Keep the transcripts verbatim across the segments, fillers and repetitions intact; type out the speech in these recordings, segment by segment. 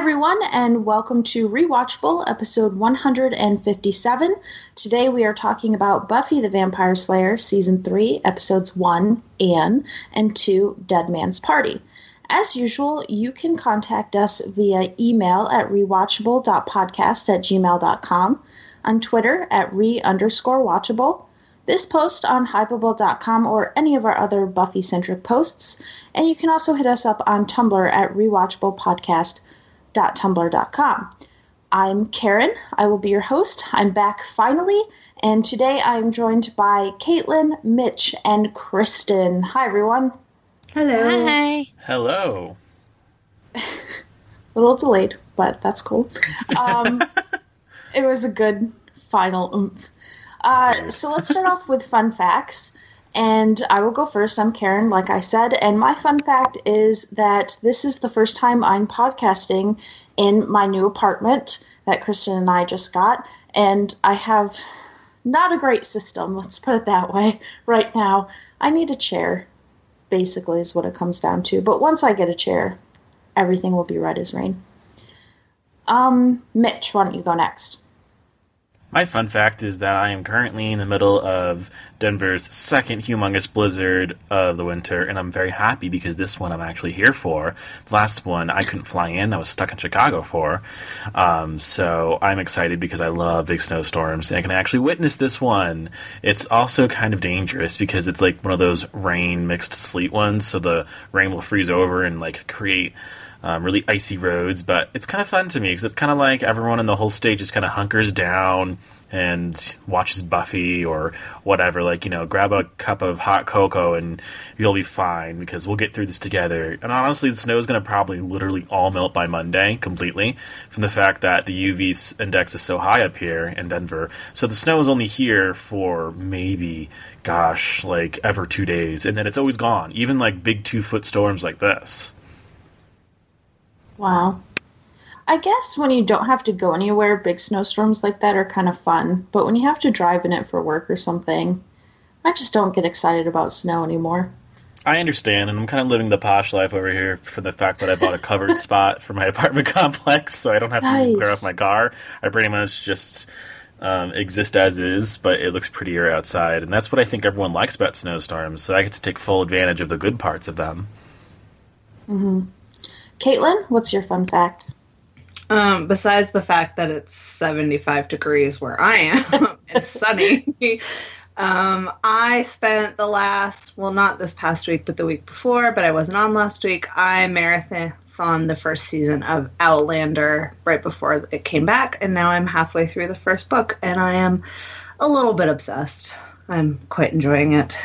everyone, and welcome to Rewatchable, episode one hundred fifty-seven. Today we are talking about Buffy the Vampire Slayer, season three, episodes one, Anne, and two, Dead Man's Party. As usual, you can contact us via email at rewatchable dot podcast at gmail dot com, on Twitter at re underscore watchable, this post on hypable dot com or any of our other Buffy-centric posts, and you can also hit us up on Tumblr at rewatchable podcast dot tumblr dot com. I'm Karen. I will be your host. I'm back finally, and today I am joined by Caitlin, Mitch, and Kristen. Hi, everyone. Hello. Hi. Hello. A little delayed, but that's cool. Um, it was a good final oomph. Uh, so let's start off with fun facts. And I will go first. I'm Karen, like I said. And my fun fact is that this is the first time I'm podcasting in my new apartment that Kristen and I just got. And I have not a great system, let's put it that way, right now. I need a chair, basically, is what it comes down to. But once I get a chair, everything will be right as rain. Um, Mitch, why don't you go next? My fun fact is that I am currently in the middle of Denver's second humongous blizzard of the winter, and I'm very happy because this one I'm actually here for. The last one I couldn't fly in, I was stuck in Chicago for. Um, so I'm excited because I love big snowstorms, and I can actually witness this one. It's also kind of dangerous because it's like one of those rain mixed sleet ones, so the rain will freeze over and like create Um, really icy roads, but it's kind of fun to me because it's kind of like everyone in the whole state just kind of hunkers down and watches Buffy or whatever. Like, you know, grab a cup of hot cocoa and you'll be fine because we'll get through this together. And honestly, the snow is going to probably literally all melt by Monday completely from the fact that the U V index is so high up here in Denver. So the snow is only here for maybe, gosh, like ever two days. And then it's always gone, even like big two-foot storms like this. Wow. I guess when you don't have to go anywhere, big snowstorms like that are kind of fun. But when you have to drive in it for work or something, I just don't get excited about snow anymore. I understand, and I'm kind of living the posh life over here for the fact that I bought a covered spot for my apartment complex, so I don't have to Nice. clear off my car. I pretty much just um, exist as is, but it looks prettier outside. And that's what I think everyone likes about snowstorms, so I get to take full advantage of the good parts of them. Mm-hmm. Caitlin, what's your fun fact? Um, besides the fact that it's seventy-five degrees where I am, it's sunny. um, I spent the last, well, not this past week, but the week before, but I wasn't on last week. I marathoned the first season of Outlander right before it came back, and now I'm halfway through the first book, and I am a little bit obsessed. I'm quite enjoying it.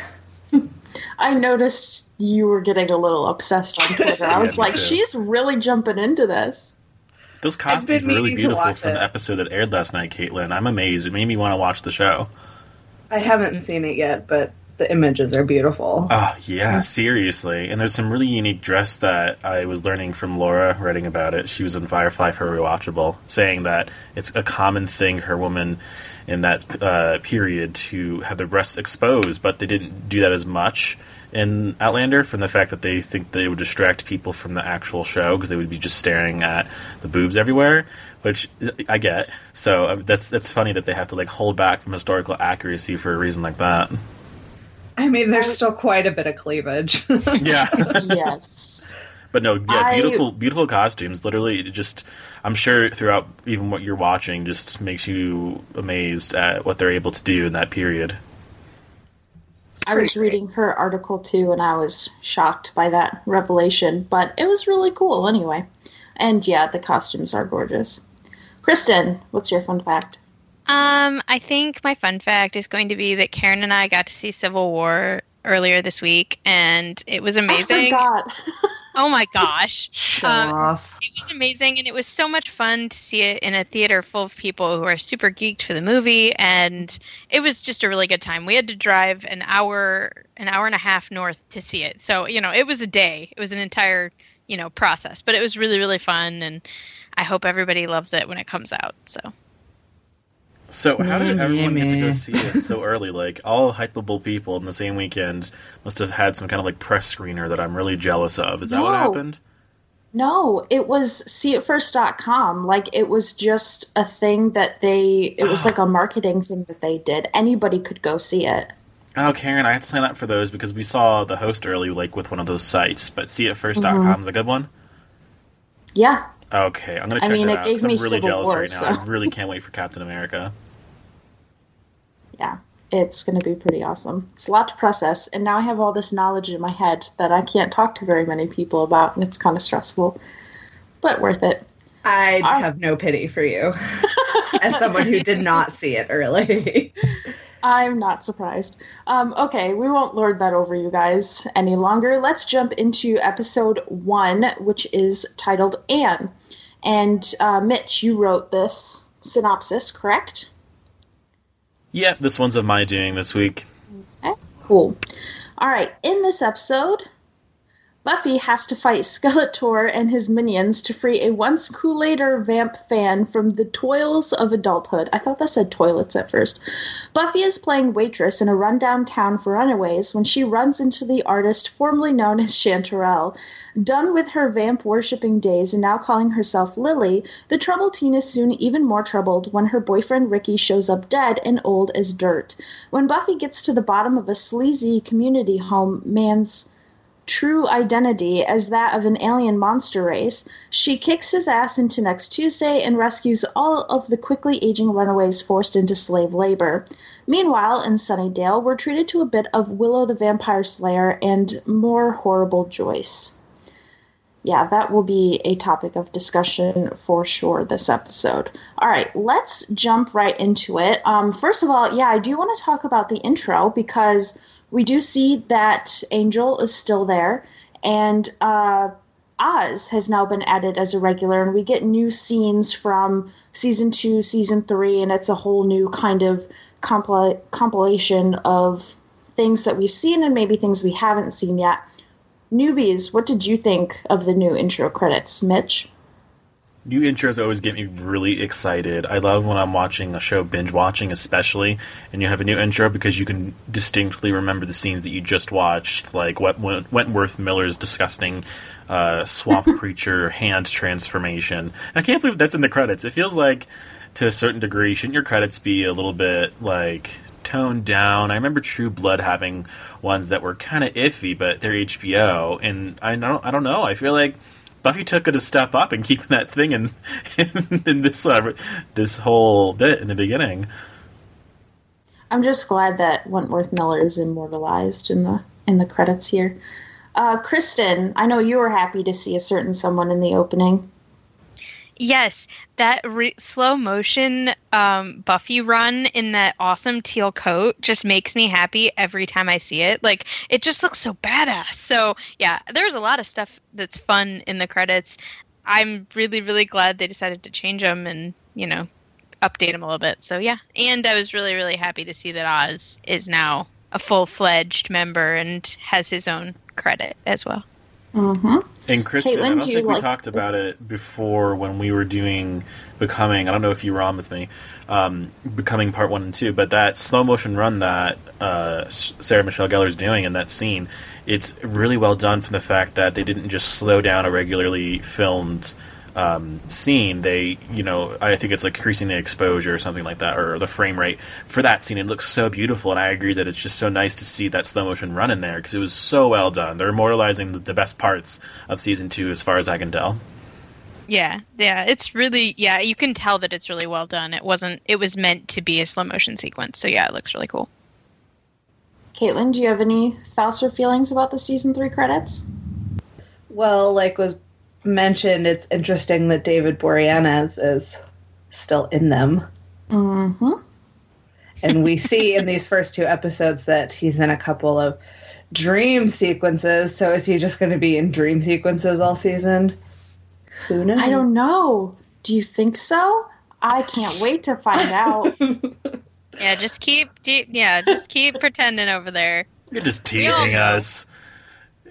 I noticed you were getting a little obsessed on Twitter. I was Yeah, me like, too. she's really jumping into this. Those costumes been were really meaning to beautiful watch from it. the episode that aired last night, Caitlin. I'm amazed. It made me want to watch the show. I haven't seen it yet, but the images are beautiful. Oh, yeah, seriously. And there's some really unique dress that I was learning from Laura writing about it. She was in Firefly for Rewatchable, saying that it's a common thing for women in that uh, period to have their breasts exposed, but they didn't do that as much in Outlander from the fact that they think they would distract people from the actual show because they would be just staring at the boobs everywhere, which I get. So uh, that's that's funny that they have to like hold back from historical accuracy for a reason like that. I mean, there's still quite a bit of cleavage. Yeah. Yes. But no, yeah, I- beautiful, beautiful costumes. Literally, it just, I'm sure throughout even what you're watching, just makes you amazed at what they're able to do in that period. I was reading her article too, and I was shocked by that revelation, but it was really cool anyway. And yeah, the costumes are gorgeous. Kristen, what's your fun fact? Um, I think my fun fact is going to be that Karen and I got to see Civil War earlier this week, and it was amazing. I forgot. Oh my gosh. Show Um, off. It was amazing, and it was so much fun to see it in a theater full of people who are super geeked for the movie, and it was just a really good time. We had to drive an hour, an hour and a half north to see it. So, you know, it was a day. It was an entire, you know, process, but it was really, really fun, and I hope everybody loves it when it comes out, so. So how did Mm, everyone yeah, get to go man. see it so early? Like, all hypeable people in the same weekend must have had some kind of, like, press screener that I'm really jealous of. Is that what No. happened? No, it was see it first dot com. Like, it was just a thing that they, it was like a marketing thing that they did. Anybody could go see it. Oh, Karen, I had to sign up for those because we saw the host early, like, with one of those sites. But see it first dot com mm-hmm. is a good one? Yeah. Okay, I'm going to check I mean, it, it out. gave me I'm really Civil jealous War, right now. so. I really can't wait for Captain America. Yeah, it's going to be pretty awesome. It's a lot to process, and now I have all this knowledge in my head that I can't talk to very many people about, and it's kind of stressful, but worth it. I uh, have no pity for you as someone who did not see it early. I'm not surprised. Um, okay, we won't lord that over you guys any longer. Let's jump into episode one, which is titled Anne. And uh, Mitch, you wrote this synopsis, correct? Yep, this one's of my doing this week. Okay, cool. All right, in this episode, Buffy has to fight Skeletor and his minions to free a once Kool-Aider vamp fan from the toils of adulthood. I thought that said toilets at first. Buffy is playing waitress in a rundown town for runaways when she runs into the artist formerly known as Chanterelle. Done with her vamp-worshipping days and now calling herself Lily, the troubled teen is soon even more troubled when her boyfriend Ricky shows up dead and old as dirt. When Buffy gets to the bottom of a sleazy community home man's true identity as that of an alien monster race, she kicks his ass into next Tuesday and rescues all of the quickly aging runaways forced into slave labor. Meanwhile, in Sunnydale, we're treated to a bit of Willow the Vampire Slayer and more horrible Joyce. Yeah, that will be a topic of discussion for sure this episode. All right, let's jump right into it. Um, first of all, yeah, I do want to talk about the intro because we do see that Angel is still there, and uh, Oz has now been added as a regular, and we get new scenes from season two, season three, and it's a whole new kind of compil- compilation of things that we've seen and maybe things we haven't seen yet. Newbies, what did you think of the new intro credits, Mitch? New intros always get me really excited. I love when I'm watching a show, binge watching especially, and you have a new intro because you can distinctly remember the scenes that you just watched, like Wentworth Miller's disgusting uh, swamp creature hand transformation. I can't believe that's in the credits. It feels like, to a certain degree, shouldn't your credits be a little bit, like, toned down? I remember True Blood having ones that were kind of iffy, but they're H B O, and I don't, I don't know. I feel like Buffy took it a step up in keeping that thing in in, in this uh, this whole bit in the beginning. I'm just glad that Wentworth Miller is immortalized in the in the credits here. Uh, Kristen, I know you were happy to see a certain someone in the opening. Yes, that re- slow motion um, Buffy run in that awesome teal coat just makes me happy every time I see it. Like, it just looks so badass. So, yeah, there's a lot of stuff that's fun in the credits. I'm really, really glad they decided to change them and, you know, update them a little bit. So, yeah. And I was really, really happy to see that Oz is now a full-fledged member and has his own credit as well. Mm-hmm. And Kristen, Caitlin, I don't do think we like- talked about it before when we were doing Becoming. I don't know if you were on with me. Um, Becoming Part one and two, but that slow motion run that uh, Sarah Michelle Gellar's doing in that scene, it's really well done from the fact that they didn't just slow down a regularly filmed um, scene. They, you know, I think it's like increasing the exposure or something like that, or the frame rate for that scene. It looks so beautiful, and I agree that it's just so nice to see that slow motion run in there because it was so well done. They're immortalizing the, the best parts of season two, as far as I can tell. Yeah, yeah, it's really, yeah, you can tell that it's really well done. It wasn't, it was meant to be a slow motion sequence, so yeah, it looks really cool. Caitlin, do you have any thoughts or feelings about the season three credits? Well, like was mentioned, it's interesting that David Boreanaz is still in them. Mm-hmm. And we see in these first two episodes that he's in a couple of dream sequences. So is he just going to be in dream sequences all season? Who knows? I don't know. Do you think so? I can't wait to find out. Yeah, just keep, keep yeah, just keep pretending over there. You're just teasing us.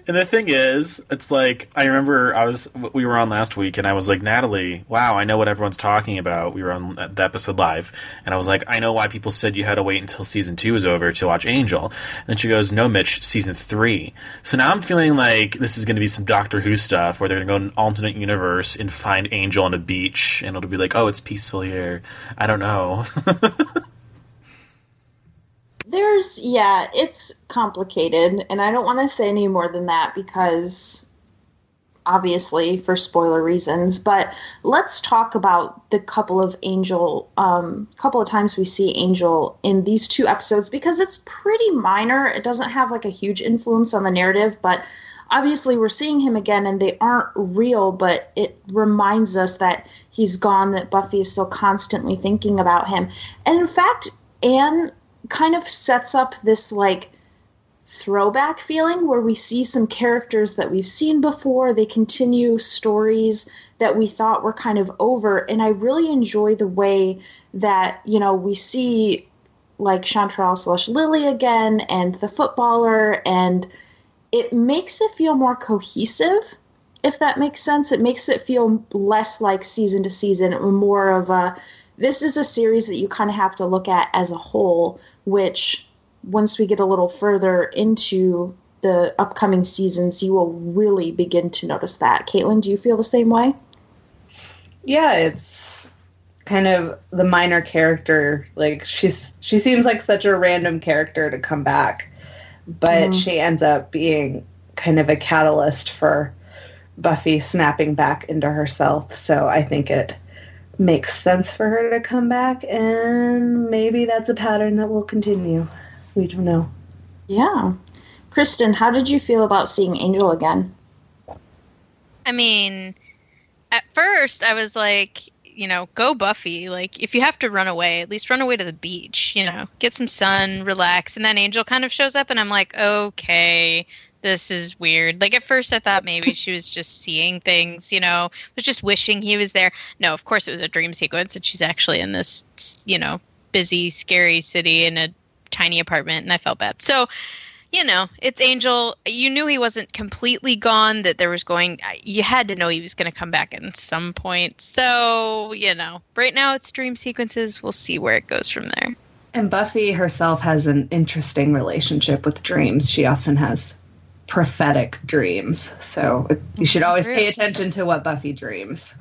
And the thing is, it's like, I remember I was we were on last week, and I was like, Natalie, wow, I know what everyone's talking about. We were on the episode live, and I was like, I know why people said you had to wait until season two was over to watch Angel. And then she goes, no, Mitch, season three. So now I'm feeling like this is going to be some Doctor Who stuff, where they're going to go in an alternate universe and find Angel on a beach, and it'll be like, oh, it's peaceful here. I don't know. There's, yeah, it's complicated, and I don't want to say any more than that because, obviously, for spoiler reasons, but let's talk about the couple of Angel, um, couple of times we see Angel in these two episodes, because it's pretty minor. It doesn't have, like, a huge influence on the narrative, but obviously we're seeing him again, and they aren't real, but it reminds us that he's gone, that Buffy is still constantly thinking about him. And in fact, Anne kind of sets up this like throwback feeling where we see some characters that we've seen before. They continue stories that we thought were kind of over. And I really enjoy the way that, you know, we see like Chanterelle slash Lily again and the footballer, and it makes it feel more cohesive, if that makes sense. It makes it feel less like season to season, more of a, this is a series that you kind of have to look at as a whole, which once we get a little further into the upcoming seasons, you will really begin to notice that. Caitlin, do you feel the same way? Yeah, it's kind of the minor character. Like, she's she seems like such a random character to come back, but mm. she ends up being kind of a catalyst for Buffy snapping back into herself. So I think it makes sense for her to come back, and maybe that's a pattern that will continue. We don't know. Yeah. Kristen, how did you feel about seeing Angel again? I mean, at first I was like, you know, go Buffy. Like, if you have to run away, at least run away to the beach, you know, get some sun, relax. And then Angel kind of shows up, and I'm like, okay, this is weird. Like, at first I thought maybe she was just seeing things, you know, was just wishing he was there. No, of course it was a dream sequence, and she's actually in this, you know, busy, scary city in a tiny apartment, and I felt bad. So, you know, it's Angel. You knew he wasn't completely gone, that there was going, you had to know he was going to come back at some point. So, you know, right now it's dream sequences. We'll see where it goes from there. And Buffy herself has an interesting relationship with dreams. She often has prophetic dreams, so you should always pay attention to what Buffy dreams.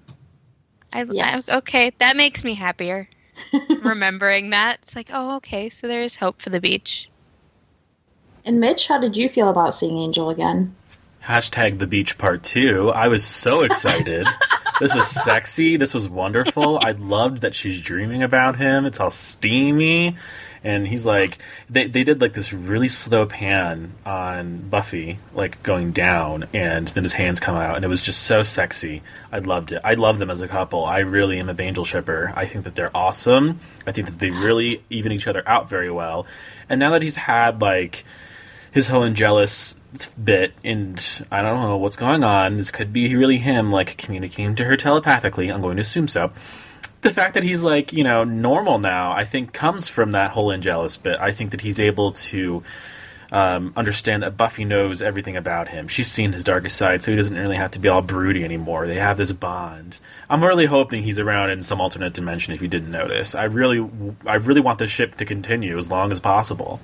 I, yes. I, okay, that makes me happier. Remembering that, it's like, oh, okay, so there's hope for the beach. And Mitch, how did you feel about seeing Angel again? Hashtag the beach part two. I was so excited. This was sexy. This was wonderful. I loved that she's dreaming about him. It's all steamy. And he's like, they they did like this really slow pan on Buffy, like going down, and then his hands come out, and it was just so sexy. I loved it. I love them as a couple. I really am a Angel shipper. I think that they're awesome. I think that they really even each other out very well. And now that he's had like his whole Angelus bit, and I don't know what's going on, this could be really him like communicating to her telepathically. I'm going to assume so. The fact that he's, like, you know, normal now, I think, comes from that whole Angelus bit. I think that he's able to um, understand that Buffy knows everything about him. She's seen his darkest side, so he doesn't really have to be all broody anymore. They have this bond. I'm really hoping he's around in some alternate dimension, if you didn't notice. I really, I really want this ship to continue as long as possible.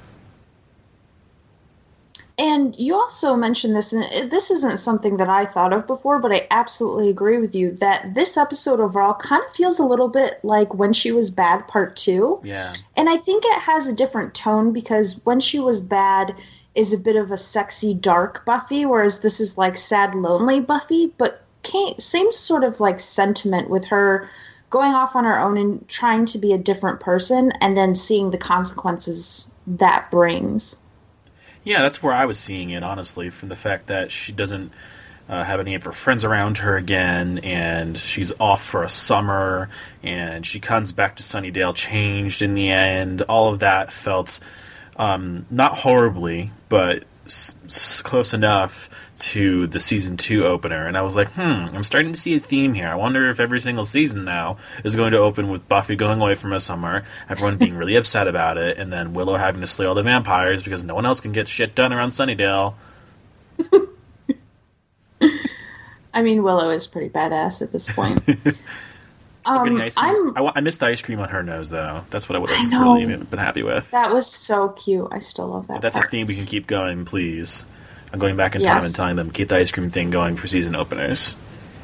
And you also mentioned this, and this isn't something that I thought of before, but I absolutely agree with you, that this episode overall kind of feels a little bit like When She Was Bad Part two. Yeah. And I think it has a different tone, because When She Was Bad is a bit of a sexy, dark Buffy, whereas this is like sad, lonely Buffy, but same sort of like sentiment with her going off on her own and trying to be a different person, and then seeing the consequences that brings. Yeah, that's where I was seeing it, honestly, from the fact that she doesn't uh, have any of her friends around her again, and she's off for a summer, and she comes back to Sunnydale changed in the end. All of that felt um, not horribly, but s- s- close enough to the season two opener. And I was like, hmm, I'm starting to see a theme here. I wonder if every single season now is going to open with Buffy going away from a summer, everyone being really upset about it, and then Willow having to slay all the vampires because no one else can get shit done around Sunnydale. I mean, Willow is pretty badass at this point. Um, I'm, I, I missed the ice cream on her nose, though. That's what I would have I really been happy with. That was so cute. I still love that. If that's part. a theme we can keep going, please. I'm going back in yes. time and telling them keep the ice cream thing going for season openers.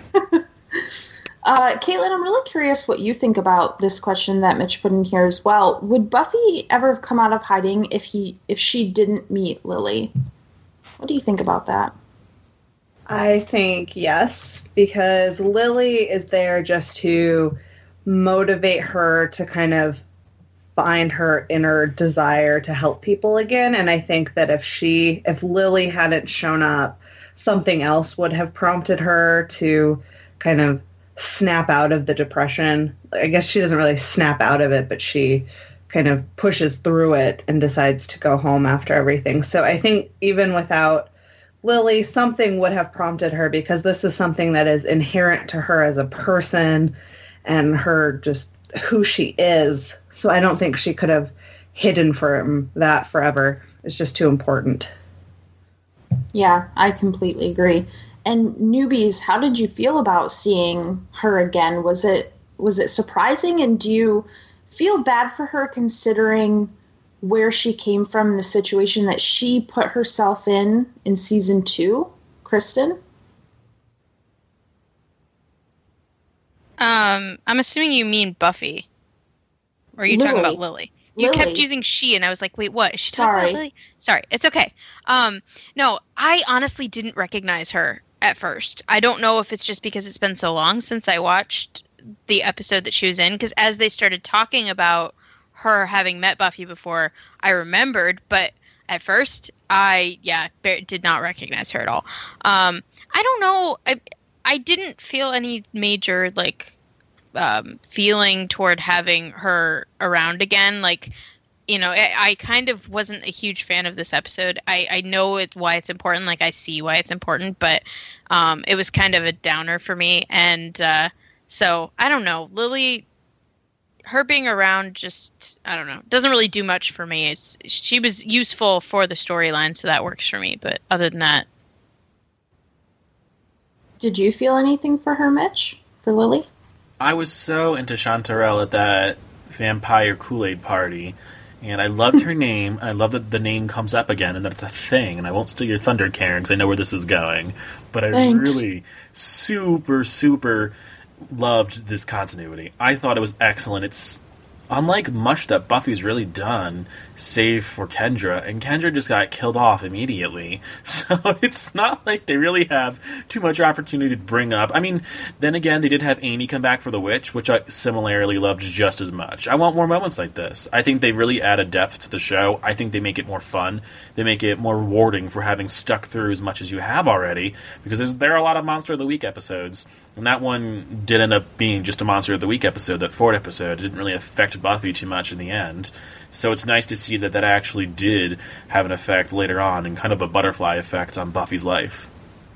uh, Caitlin, I'm really curious what you think about this question that Mitch put in here as well. Would Buffy ever have come out of hiding if he if she didn't meet Lily? What do you think about that? I think yes, because Lily is there just to motivate her to kind of find her inner desire to help people again. And I think that if she, if Lily hadn't shown up, something else would have prompted her to kind of snap out of the depression. I guess she doesn't really snap out of it, but she kind of pushes through it and decides to go home after everything. So I think even without Lily, something would have prompted her, because this is something that is inherent to her as a person and her just who she is. So I don't think she could have hidden from that forever. It's just too important. Yeah, I completely agree. And newbies, how did you feel about seeing her again? Was it was it surprising, and do you feel bad for her considering where she came from, the situation that she put herself in in season two? Kristen? Um, I'm assuming you mean Buffy. Or are you Lily. talking about Lily? You Lily. kept using she, and I was like, wait, what? Is she Sorry. talking about Lily? Sorry, it's okay. Um, no, I honestly didn't recognize her at first. I don't know if it's just because it's been so long since I watched the episode that she was in, because as they started talking about her having met Buffy before, I remembered, but at first, I, yeah, did not recognize her at all. Um, I don't know, I, I didn't feel any major, like, um, feeling toward having her around again. Like, you know, I, I kind of wasn't a huge fan of this episode. I, I know it, why it's important, like, I see why it's important, but um, it was kind of a downer for me, and uh, so, I don't know, Lily, her being around just, I don't know, doesn't really do much for me. It's she was useful for the storyline, so that works for me, but other than that. Did you feel anything for her, Mitch? For Lily? I was so into Chanterelle at that vampire Kool-Aid party, and I loved her name. I love that the name comes up again, and that it's a thing, and I won't steal your thunder, Karen, because I know where this is going. But I Thanks. really super, super loved this continuity. I thought it was excellent. It's unlike much that Buffy's really done, save for Kendra, and Kendra just got killed off immediately. So it's not like they really have too much opportunity to bring up. I mean, then again, they did have Amy come back for the witch, which I similarly loved just as much. I want more moments like this. I think they really add a depth to the show. I think they make it more fun. They make it more rewarding for having stuck through as much as you have already, because there's, there are a lot of Monster of the Week episodes, and that one did end up being just a Monster of the Week episode, that Ford episode. It didn't really affect Buffy too much in the end. So it's nice to see that that actually did have an effect later on, and kind of a butterfly effect on Buffy's life.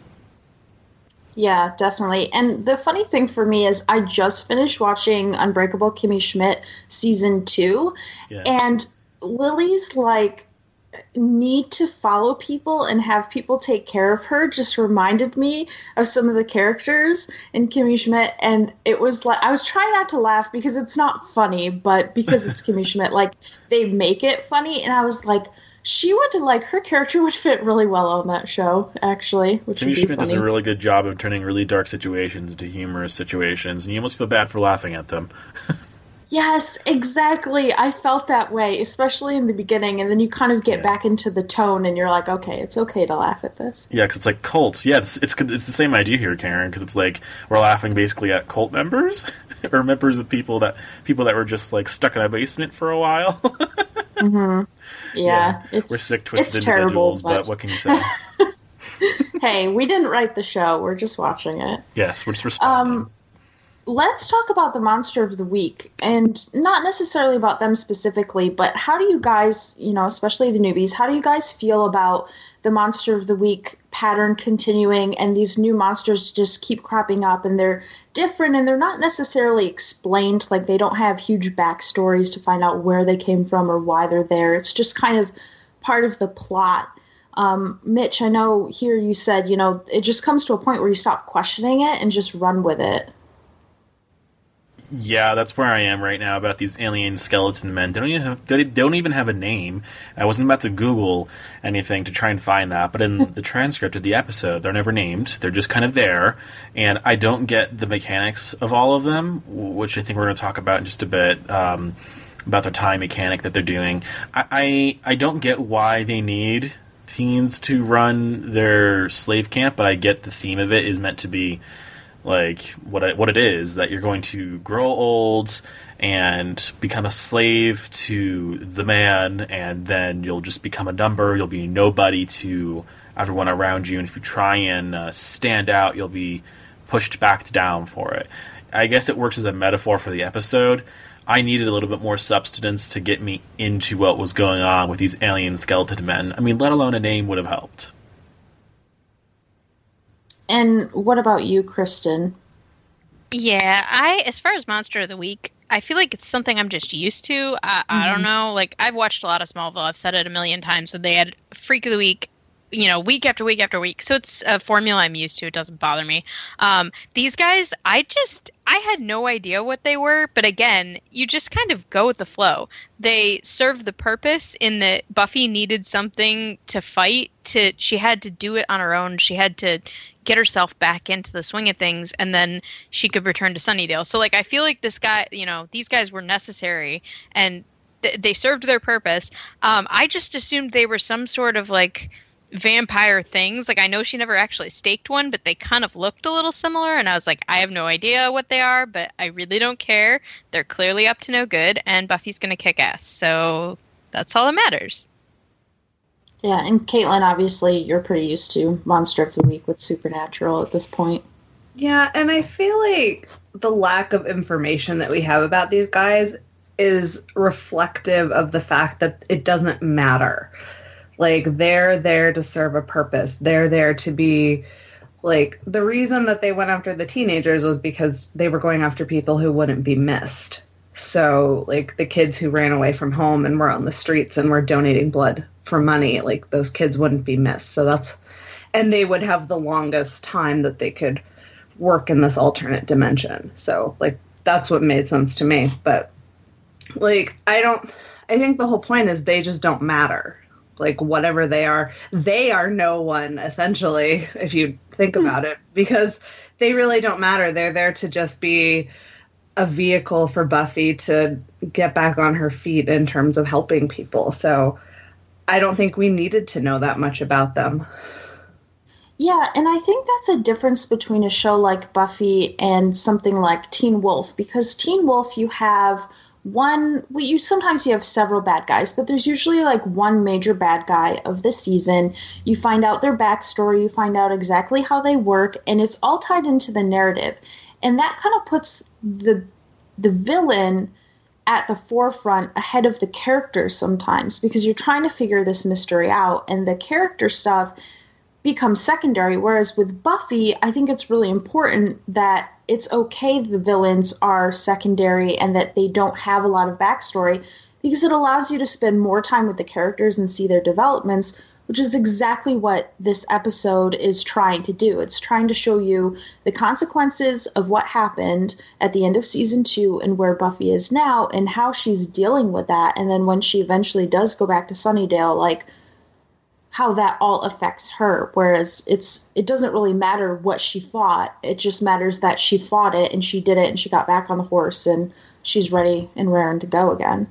Yeah, definitely. And the funny thing for me is I just finished watching Unbreakable Kimmy Schmidt season two, Yeah. and Lily's like need to follow people and have people take care of her just reminded me of some of the characters in Kimmy Schmidt, and it was like I was trying not to laugh because it's not funny, but because it's Kimmy Schmidt, like they make it funny, and I was like, she would like her character would fit really well on that show, actually. Which Kimmy would be Schmidt funny. does a really good job of turning really dark situations into humorous situations, and you almost feel bad for laughing at them. Yes, exactly. I felt that way, especially in the beginning, and then you kind of get Yeah. back into the tone, and you're like, okay, it's okay to laugh at this. Yeah, because it's like cults. Yeah, it's, it's it's the same idea here, Karen. Because it's like we're laughing basically at cult members or members of people that people that were just like stuck in a basement for a while. Mm-hmm. Yeah, Yeah, it's we're sick, twisted it's terrible, individuals, but... but what can you say? hey, we didn't write the show; we're just watching it. Yes, we're just responding. Um, let's talk about the Monster of the Week, and not necessarily about them specifically, but how do you guys, you know, especially the newbies, how do you guys feel about the Monster of the Week pattern continuing, and these new monsters just keep cropping up, and they're different, and they're not necessarily explained, like they don't have huge backstories to find out where they came from or why they're there. It's just kind of part of the plot. Um, Mitch, I know here you said, you know, it just comes to a point where you stop questioning it and just run with it. Yeah, that's where I am right now about these alien skeleton men. They don't even have, they don't even have a name. I wasn't about to Google anything to try and find that, but in the transcript of the episode, they're never named. They're just kind of there, and I don't get the mechanics of all of them, which I think we're going to talk about in just a bit, um, about their time mechanic that they're doing. I, I, I don't get why they need teens to run their slave camp, but I get the theme of it is meant to be like what it, what it is, that you're going to grow old and become a slave to the man, and then you'll just become a number. You'll be nobody to everyone around you, and if you try and uh, stand out, you'll be pushed back down for it. I guess it works as a metaphor for the episode. I needed a little bit more substance to get me into what was going on with these alien skeleton men. I mean, let alone a name would have helped. And what about you, Kristen? Yeah, I, as far as Monster of the Week, I feel like it's something I'm just used to. I, mm-hmm. I don't know. Like, I've watched a lot of Smallville. I've said it a million times. And they had Freak of the Week, you know, week after week after week. So it's a formula I'm used to. It doesn't bother me. Um, these guys, I just, I had no idea what they were. But again, you just kind of go with the flow. They serve the purpose in that Buffy needed something to fight. To She had to do it on her own. She had to get herself back into the swing of things, and then she could return to Sunnydale. So, like, I feel like this guy, you know, these guys were necessary, and th- they served their purpose. Um, I just assumed they were some sort of, like, vampire things. Like, I know she never actually staked one, but they kind of looked a little similar, and I was like, I have no idea what they are, but I really don't care. They're clearly up to no good, and Buffy's gonna kick ass. So that's all that matters. Yeah, and Caitlin, obviously, you're pretty used to Monster of the Week with Supernatural at this point. Yeah, and I feel like the lack of information that we have about these guys is reflective of the fact that it doesn't matter. Like, they're there to serve a purpose. They're there to be, like, the reason that they went after the teenagers was because they were going after people who wouldn't be missed. So, like, the kids who ran away from home and were on the streets and were donating blood for money, like, those kids wouldn't be missed. So that's, and they would have the longest time that they could work in this alternate dimension. So, like, that's what made sense to me. But, like, I don't, I think the whole point is they just don't matter. Like, whatever they are, they are no one, essentially, if you think about it, because they really don't matter. They're there to just be a vehicle for Buffy to get back on her feet in terms of helping people. So I don't think we needed to know that much about them. Yeah, and I think that's a difference between a show like Buffy and something like Teen Wolf, because Teen Wolf, you have one, well, you sometimes you have several bad guys, but there's usually like one major bad guy of the season. You find out their backstory, you find out exactly how they work, and it's all tied into the narrative. And that kind of puts the the villain at the forefront ahead of the character sometimes, because you're trying to figure this mystery out, and the character stuff becomes secondary. Whereas with Buffy, I think it's really important that it's okay the villains are secondary and that they don't have a lot of backstory, because it allows you to spend more time with the characters and see their developments, which is exactly what this episode is trying to do. It's trying to show you the consequences of what happened at the end of season two and where Buffy is now and how she's dealing with that. And then when she eventually does go back to Sunnydale, like, how that all affects her. Whereas it's it doesn't really matter what she fought. It just matters that she fought it and she did it and she got back on the horse and she's ready and raring to go again.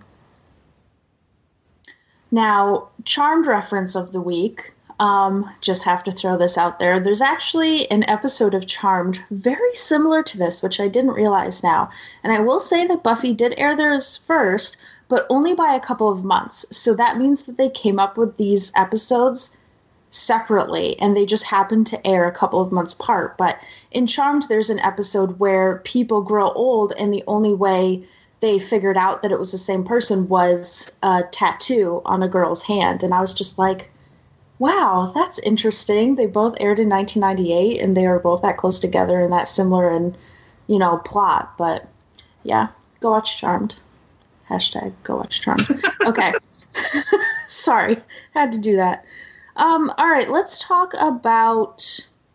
Now, Charmed reference of the week. Um, just have to throw this out there. There's actually an episode of Charmed very similar to this, which I didn't realize now. And I will say that Buffy did air theirs first, but only by a couple of months. So that means that they came up with these episodes separately, and they just happened to air a couple of months apart. But in Charmed, there's an episode where people grow old, and the only way they figured out that it was the same person was a tattoo on a girl's hand. And I was just like, wow, that's interesting. They both aired in nineteen ninety-eight, and they are both that close together and that similar in, you know, plot. But yeah, go watch Charmed. Hashtag go watch Charmed. Okay. Sorry, had to do that. Um, all right, let's talk about,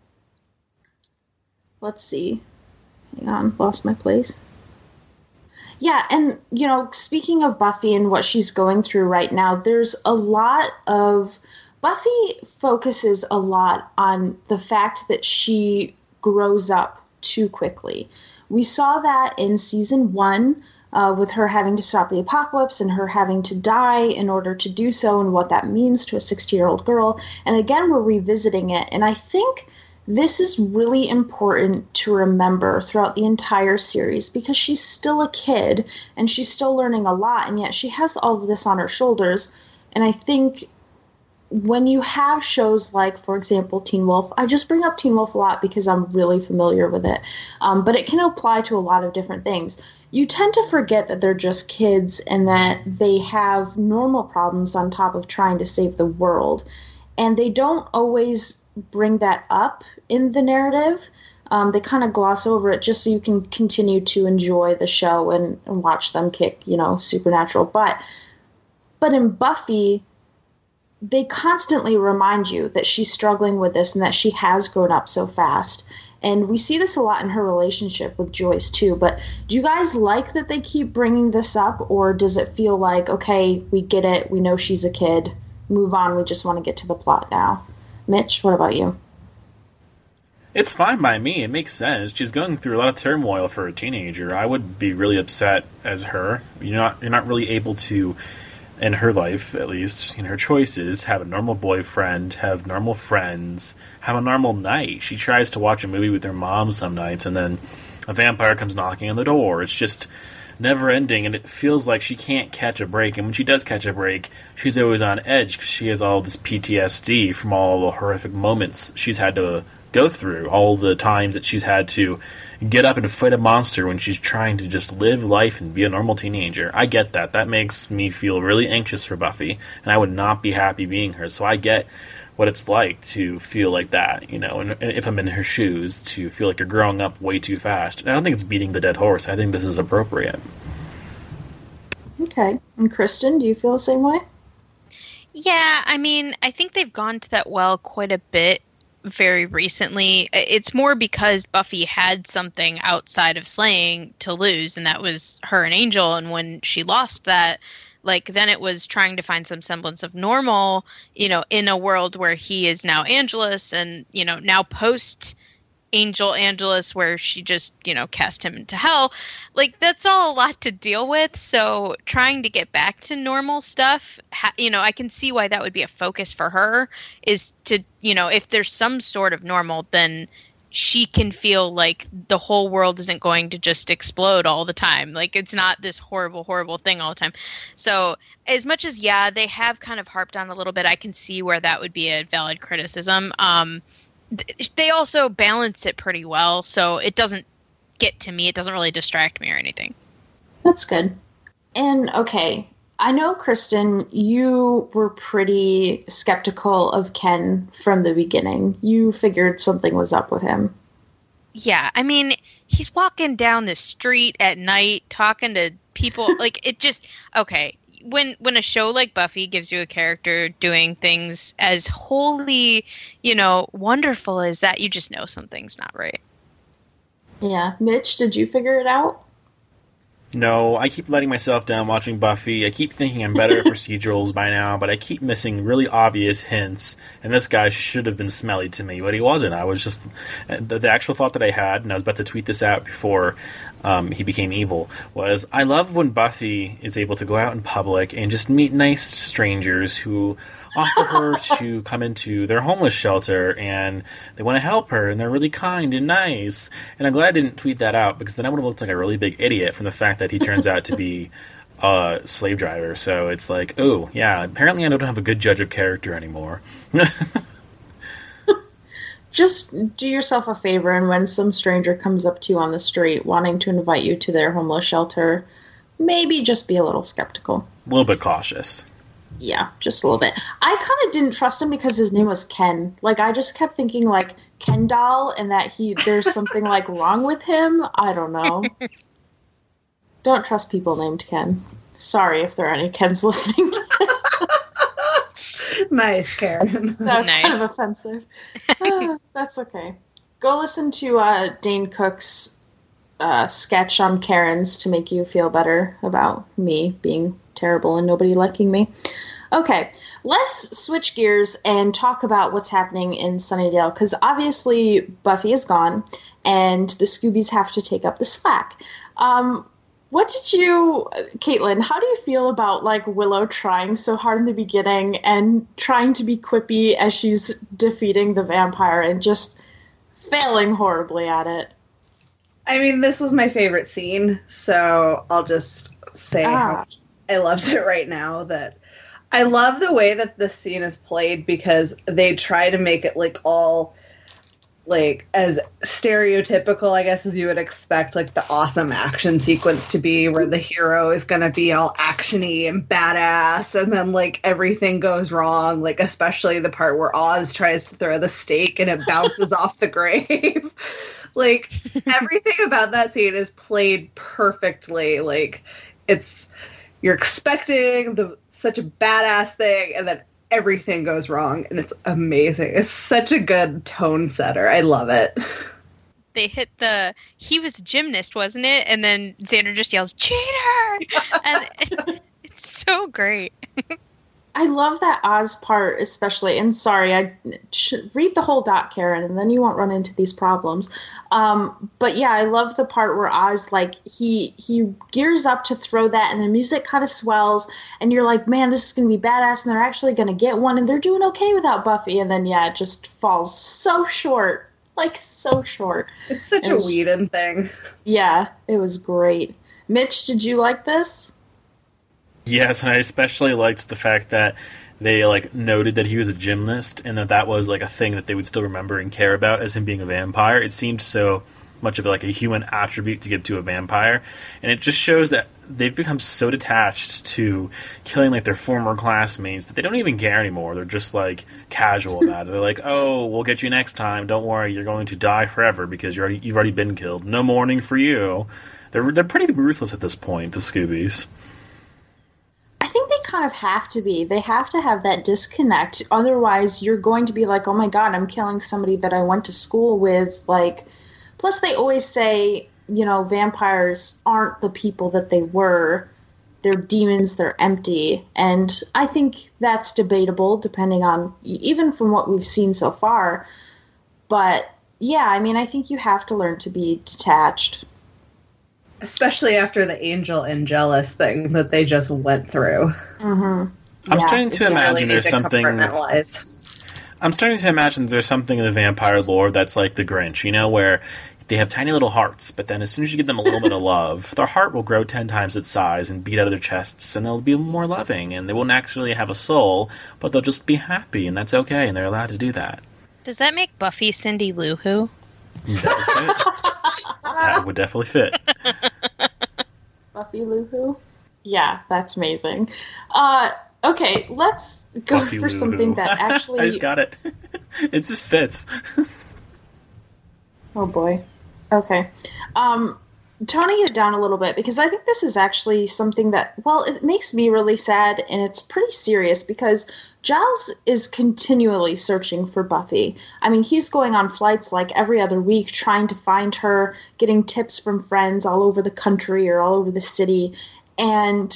let's see. Hang on, lost my place. Yeah, and, you know, speaking of Buffy and what she's going through right now, there's a lot of... Buffy focuses a lot on the fact that she grows up too quickly. We saw that in season one uh, with her having to stop the apocalypse and her having to die in order to do so and what that means to a sixty-year-old girl. And again, we're revisiting it. And I think this is really important to remember throughout the entire series because she's still a kid and she's still learning a lot, and yet she has all of this on her shoulders. And I think when you have shows like, for example, Teen Wolf, I just bring up Teen Wolf a lot because I'm really familiar with it, um, but it can apply to a lot of different things. You tend to forget that they're just kids and that they have normal problems on top of trying to save the world. And they don't always bring that up in the narrative. Um, they kind of gloss over it just so you can continue to enjoy the show and, and watch them kick, you know, Supernatural. But, but in Buffy, they constantly remind you that she's struggling with this and that she has grown up so fast. And we see this a lot in her relationship with Joyce, too. But do you guys like that they keep bringing this up? Or does it feel like, okay, we get it. We know she's a kid. Move on. We just want to get to the plot now. Mitch, what about you? It's fine by me. It makes sense. She's going through a lot of turmoil for a teenager. I would be really upset as her. You're not, you're not really able to... in her life, at least, in her choices, have a normal boyfriend, have normal friends, have a normal night. She tries to watch a movie with her mom some nights, and then a vampire comes knocking on the door. It's just never ending, and it feels like she can't catch a break. And when she does catch a break, she's always on edge because she has all this P T S D from all the horrific moments she's had to go through, all the times that she's had to get up and fight a monster when she's trying to just live life and be a normal teenager. I get that. That makes me feel really anxious for Buffy, and I would not be happy being her. So I get what it's like to feel like that, you know, and if I'm in her shoes, to feel like you're growing up way too fast. And I don't think it's beating the dead horse. I think this is appropriate. Okay. And Kristen, do you feel the same way? Yeah, I mean, I think they've gone to that well quite a bit very recently. It's more because Buffy had something outside of slaying to lose, and that was her and Angel. And when she lost that, like, then it was trying to find some semblance of normal, you know, in a world where he is now Angelus, and, you know, now post Angel Angelus, where she just, you know, cast him into hell. Like, that's all a lot to deal with. So trying to get back to normal stuff, ha- you know, I can see why that would be a focus for her, is to, you know, if there's some sort of normal, then she can feel like the whole world isn't going to just explode all the time. Like, it's not this horrible, horrible thing all the time. So as much as, yeah, they have kind of harped on a little bit, I can see where that would be a valid criticism. Um, They also balance it pretty well, so it doesn't get to me. It doesn't really distract me or anything. That's good. And, okay, I know, Kristen, you were pretty skeptical of Ken from the beginning. You figured something was up with him. Yeah, I mean, he's walking down the street at night, talking to people. Like, it just... Okay, when when a show like Buffy gives you a character doing things as wholly, you know, wonderful as that, you just know something's not right. Yeah. Mitch, did you figure it out? No, I keep letting myself down watching Buffy. I keep thinking I'm better at procedurals by now, but I keep missing really obvious hints, and this guy should have been smelly to me, but he wasn't. I was just... The, the actual thought that I had, and I was about to tweet this out before um, he became evil, was I love when Buffy is able to go out in public and just meet nice strangers who offer her to come into their homeless shelter, and they want to help her, and they're really kind and nice. And I'm glad I didn't tweet that out, because then I would have looked like a really big idiot from the fact that he turns out to be a slave driver. So it's like, oh, yeah, apparently I don't have a good judge of character anymore. Just do yourself a favor, and when some stranger comes up to you on the street wanting to invite you to their homeless shelter, maybe just be a little skeptical. A little bit cautious. Yeah, just a little bit. I kind of didn't trust him because his name was Ken. Like, I just kept thinking, like, Ken doll, and that he there's something, like, wrong with him. I don't know. Don't trust people named Ken. Sorry if there are any Kens listening to this. Nice, Karen. That was Nice. kind of offensive. Ah, that's okay. Go listen to uh, Dane Cook's uh, sketch on Karens to make you feel better about me being terrible and nobody liking me. Okay, let's switch gears and talk about what's happening in Sunnydale, because obviously Buffy is gone and the Scoobies have to take up the slack. Um, what did you, Caitlin, how do you feel about like Willow trying so hard in the beginning and trying to be quippy as she's defeating the vampire and just failing horribly at it? I mean, this was my favorite scene, so I'll just say Ah. how much I loved it right now. That I love the way that this scene is played, because they try to make it like all like as stereotypical, I guess, as you would expect, like the awesome action sequence to be, where the hero is going to be all actiony and badass, and then like everything goes wrong, like especially the part where Oz tries to throw the stake and it bounces off the grave. Like everything about that scene is played perfectly. Like it's, you're expecting the such a badass thing, and then everything goes wrong, and it's amazing. It's such a good tone setter. I love it. They hit the, he was a gymnast, wasn't it? And then Xander just yells, cheater! And it's, it's so great. I love that Oz part especially, and sorry, I should read the whole doc, Karen, and then you won't run into these problems. Um, but yeah, I love the part where Oz, like, he he gears up to throw that, and the music kind of swells, and you're like, man, this is going to be badass, and they're actually going to get one, and they're doing okay without Buffy, and then, yeah, it just falls so short, like, so short. It's such It a was- Whedon thing. Yeah, it was great. Mitch, did you like this? Yes, and I especially liked the fact that they like noted that he was a gymnast, and that that was like a thing that they would still remember and care about as him being a vampire. It seemed so much of like a human attribute to give to a vampire, and it just shows that they've become so detached to killing like their former classmates that they don't even care anymore. They're just like casual about it. They're like, "Oh, we'll get you next time. Don't worry, you're going to die forever because you're already, you've already been killed. No mourning for you." They're they're pretty ruthless at this point, the Scoobies. I think they kind of have to be. They have to have that disconnect. Otherwise, you're going to be like, oh my God, I'm killing somebody that I went to school with. Like, plus they always say, you know, vampires aren't the people that they were. They're demons, they're empty. And I think that's debatable depending on, even from what we've seen so far. But yeah, I mean, I think you have to learn to be detached. Especially after the Angel and Jealous thing that they just went through. Mm-hmm. I'm Yeah, starting to You imagine really need there's to something. compartmentalize. I'm starting to imagine there's something in the vampire lore that's like the Grinch, you know, where they have tiny little hearts, but then as soon as you give them a little bit of love, their heart will grow ten times its size and beat out of their chests, and they'll be more loving, and they won't actually have a soul, but they'll just be happy, and that's okay, and they're allowed to do that. Does that make Buffy Cindy Lou Who? That would fit. That would definitely fit. Buffy Lou Who? Yeah, that's amazing. Uh, okay, let's go Buffy for Lou something Who. that I actually... just got it. It just fits. Oh boy. Okay. Um, toning it down a little bit, because I think this is actually something that, well, it makes me really sad, and it's pretty serious, because Giles is continually searching for Buffy. I mean, he's going on flights like every other week, trying to find her, getting tips from friends all over the country or all over the city, and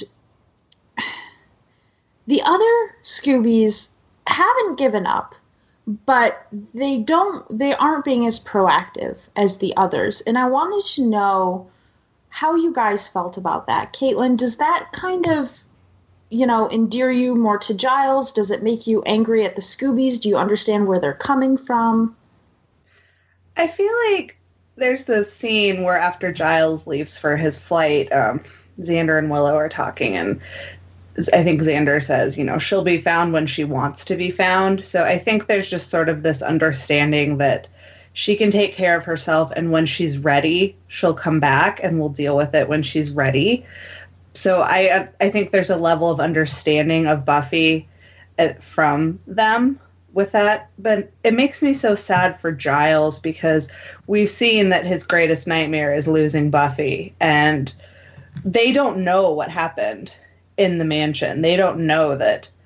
the other Scoobies haven't given up, but they don't they aren't being as proactive as the others. And I wanted to know how you guys felt about that. Caitlin, does that kind of, you know, endear you more to Giles? Does it make you angry at the Scoobies? Do you understand where they're coming from? I feel like there's this scene where after Giles leaves for his flight, um, Xander and Willow are talking, and I think Xander says, you know, she'll be found when she wants to be found. So I think there's just sort of this understanding that she can take care of herself, and when she's ready, she'll come back and we'll deal with it when she's ready. So I I think there's a level of understanding of Buffy uh, from them with that. But it makes me so sad for Giles, because we've seen that his greatest nightmare is losing Buffy, and they don't know what happened in the mansion. They don't know that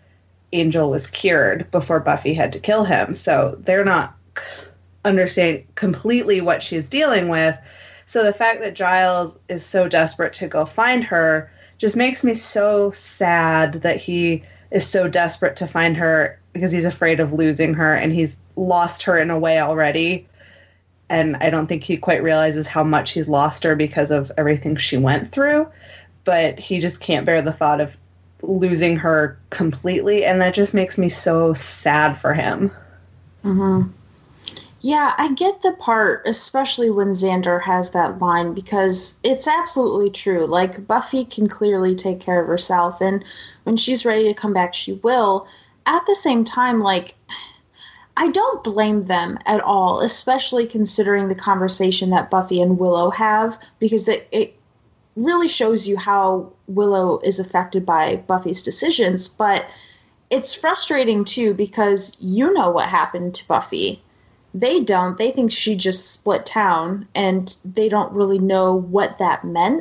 Angel was cured before Buffy had to kill him. So they're not understanding completely what she's dealing with. So the fact that Giles is so desperate to go find her just makes me so sad that he is so desperate to find her because he's afraid of losing her, and he's lost her in a way already. And I don't think he quite realizes how much he's lost her because of everything she went through. But he just can't bear the thought of losing her completely, and that just makes me so sad for him. Mm-hmm. Yeah, I get the part, especially when Xander has that line, because it's absolutely true. Like, Buffy can clearly take care of herself, and when she's ready to come back, she will. At the same time, like, I don't blame them at all, especially considering the conversation that Buffy and Willow have, because it, it really shows you how Willow is affected by Buffy's decisions. But it's frustrating, too, because you know what happened to Buffy. They don't. They think she just split town, and they don't really know what that meant.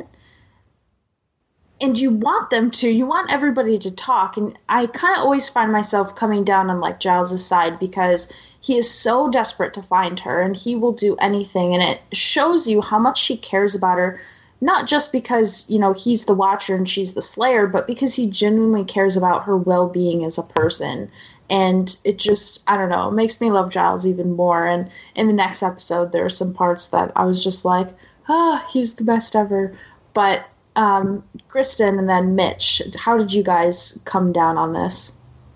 And you want them to. You want everybody to talk. And I kind of always find myself coming down on, like, Giles' side because he is so desperate to find her, and he will do anything. And it shows you how much he cares about her, not just because, you know, he's the Watcher and she's the Slayer, but because he genuinely cares about her well-being as a person. And it just, I don't know, it makes me love Giles even more. And in the next episode, there are some parts that I was just like, ah, oh, he's the best ever. But um, Kristen and then Mitch, how did you guys come down on this?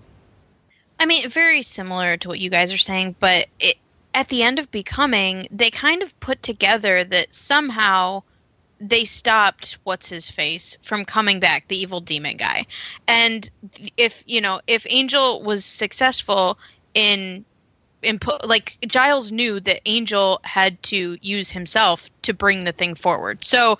I mean, very similar to what you guys are saying, but it, at the end of Becoming, they kind of put together that somehow they stopped what's-his-face from coming back, the evil demon guy. And if, you know, if Angel was successful in, in like, Giles knew that Angel had to use himself to bring the thing forward. So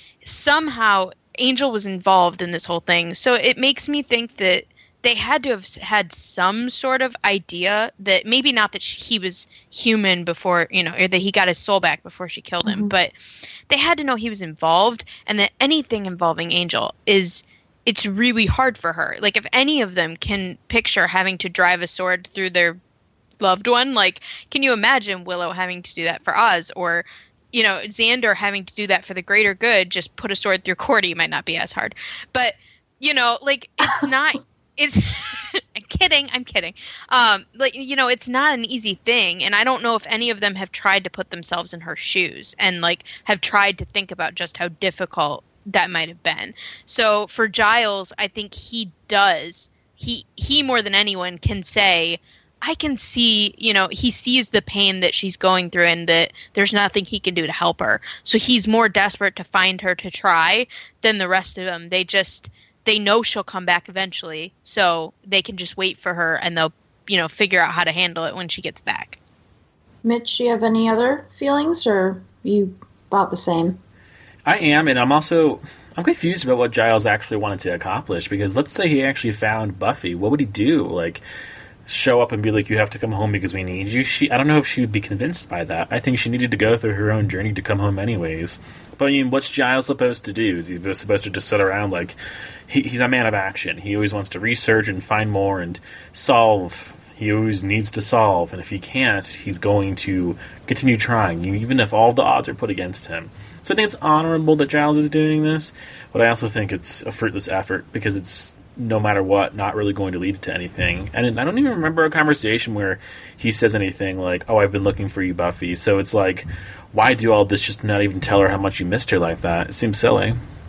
somehow Angel was involved in this whole thing. So it makes me think that they had to have had some sort of idea that maybe not that he was human before, you know, or that he got his soul back before she killed him, mm-hmm. but they had to know he was involved, and that anything involving Angel is, it's really hard for her. Like, if any of them can picture having to drive a sword through their loved one, like, can you imagine Willow having to do that for Oz, or, you know, Xander having to do that for the greater good, just put a sword through Cordy might not be as hard. But, you know, like, it's not... It's I'm kidding. I'm kidding. Um, like, you know, it's not an easy thing. And I don't know if any of them have tried to put themselves in her shoes and, like, have tried to think about just how difficult that might have been. So for Giles, I think he does. He, he more than anyone can say, I can see, you know, he sees the pain that she's going through and that there's nothing he can do to help her. So he's more desperate to find her to try than the rest of them. They just... They know she'll come back eventually, so they can just wait for her, and they'll, you know, figure out how to handle it when she gets back. Mitch, do you have any other feelings, or are you about the same? I am, and I'm also... I'm confused about what Giles actually wanted to accomplish, because let's say he actually found Buffy. What would he do? Like, show up and be like, you have to come home because we need you? She, I don't know if she would be convinced by that. I think she needed to go through her own journey to come home anyways. But, I mean, what's Giles supposed to do? Is he supposed to just sit around like... He, he's a man of action. He always wants to research and find more and solve. He always needs to solve. And if he can't, he's going to continue trying, even if all the odds are put against him. So I think it's honorable that Giles is doing this, but I also think it's a fruitless effort because it's, no matter what, not really going to lead to anything. And I don't even remember a conversation where he says anything like, oh, I've been looking for you, Buffy. So it's like, why do all this just not even tell her how much you missed her like that? It seems silly.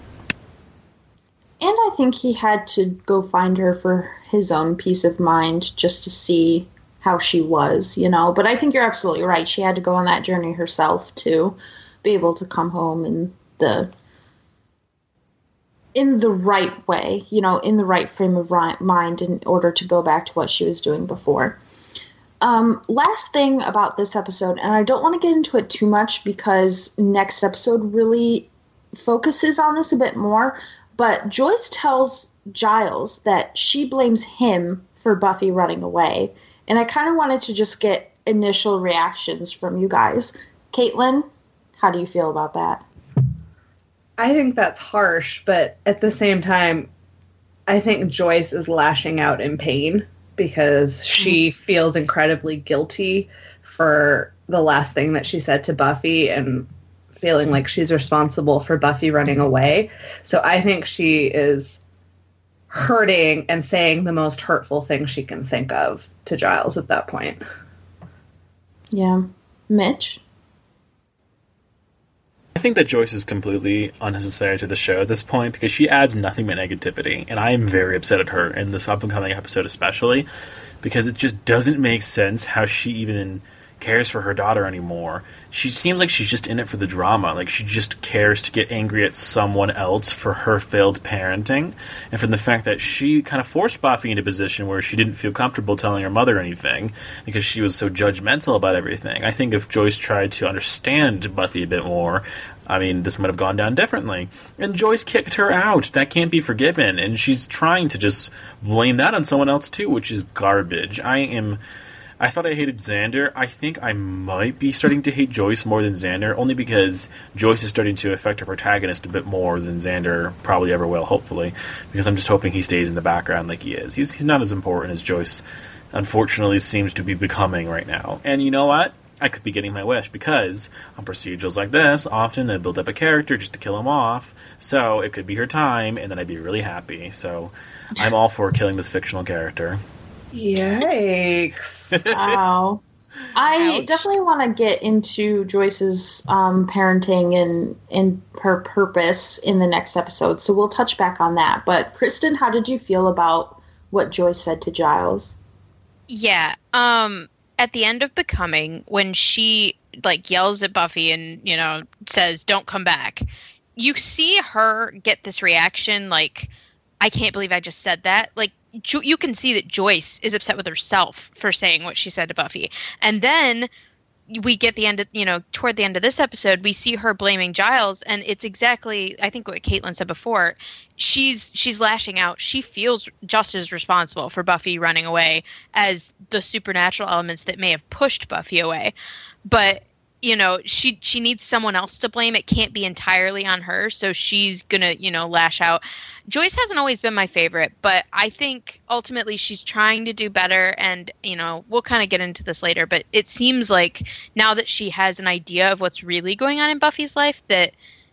And I think he had to go find her for his own peace of mind, just to see how she was, you know. But I think you're absolutely right. She had to go on that journey herself to be able to come home in the in the right way, you know, in the right frame of mind in order to go back to what she was doing before. Um, last thing about this episode, and I don't want to get into it too much because next episode really focuses on this a bit more, but Joyce tells Giles that she blames him for Buffy running away. And I kind of wanted to just get initial reactions from you guys. Caitlin, how do you feel about that? I think that's harsh, but at the same time, I think Joyce is lashing out in pain because she feels incredibly guilty for the last thing that she said to Buffy and feeling like she's responsible for Buffy running away. So I think she is hurting and saying the most hurtful thing she can think of to Giles at that point. Yeah. Mitch? I think that Joyce is completely unnecessary to the show at this point because she adds nothing but negativity, and I am very upset at her in this up-and-coming episode especially because it just doesn't make sense how she even cares for her daughter anymore. She seems like she's just in it for the drama. Like, she just cares to get angry at someone else for her failed parenting, and from the fact that she kind of forced Buffy into a position where she didn't feel comfortable telling her mother anything because she was so judgmental about everything. I think if Joyce tried to understand Buffy a bit more, I mean, this might have gone down differently. And Joyce kicked her out. That can't be forgiven. And she's trying to just blame that on someone else too, which is garbage. I am... I thought I hated Xander. I think I might be starting to hate Joyce more than Xander, only because Joyce is starting to affect her protagonist a bit more than Xander probably ever will, hopefully, because I'm just hoping he stays in the background like he is. He's, he's not as important as Joyce, unfortunately, seems to be becoming right now. And you know what? I could be getting my wish, because on procedurals like this, often they build up a character just to kill him off, so it could be her time, and then I'd be really happy. So I'm all for killing this fictional character. Yikes. Wow. I Ouch. definitely want to get into Joyce's um, parenting and, and her purpose in the next episode, so we'll touch back on that. But Kristen, how did you feel about what Joyce said to Giles? Yeah. Um, at the end of Becoming, when she like yells at Buffy and, you know, says, "Don't come back," you see her get this reaction like, I can't believe I just said that. Like, jo- you can see that Joyce is upset with herself for saying what she said to Buffy. And then we get the end of, you know, toward the end of this episode, we see her blaming Giles, and it's exactly, I think, what Caitlin said before. She's she's lashing out. She feels just as responsible for Buffy running away as the supernatural elements that may have pushed Buffy away. But, you know, she she needs someone else to blame. It can't be entirely on her, so she's gonna, you know, lash out. Joyce hasn't always been my favorite, but I think ultimately she's trying to do better, and, you know, we'll kind of get into this later, but it seems like now that she has an idea of what's really going on in Buffy's life, that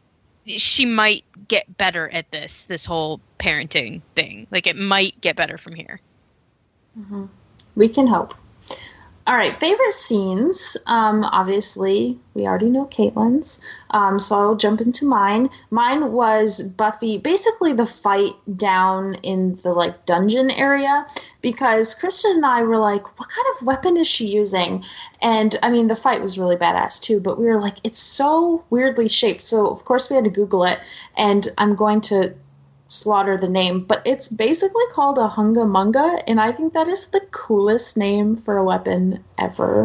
she might get better at this, this whole parenting thing. Like, it might get better from here. Mm-hmm. We can hope. All right, favorite scenes. Um, obviously, we already know Caitlin's, um, so I'll jump into mine. Mine was Buffy, basically the fight down in the like dungeon area, because Kristen and I were like, what kind of weapon is she using? And I mean, the fight was really badass too, but we were like, it's so weirdly shaped. So of course we had to Google it, and I'm going to slaughter the name, but it's basically called a Hunga Munga, and I think that is the coolest name for a weapon ever.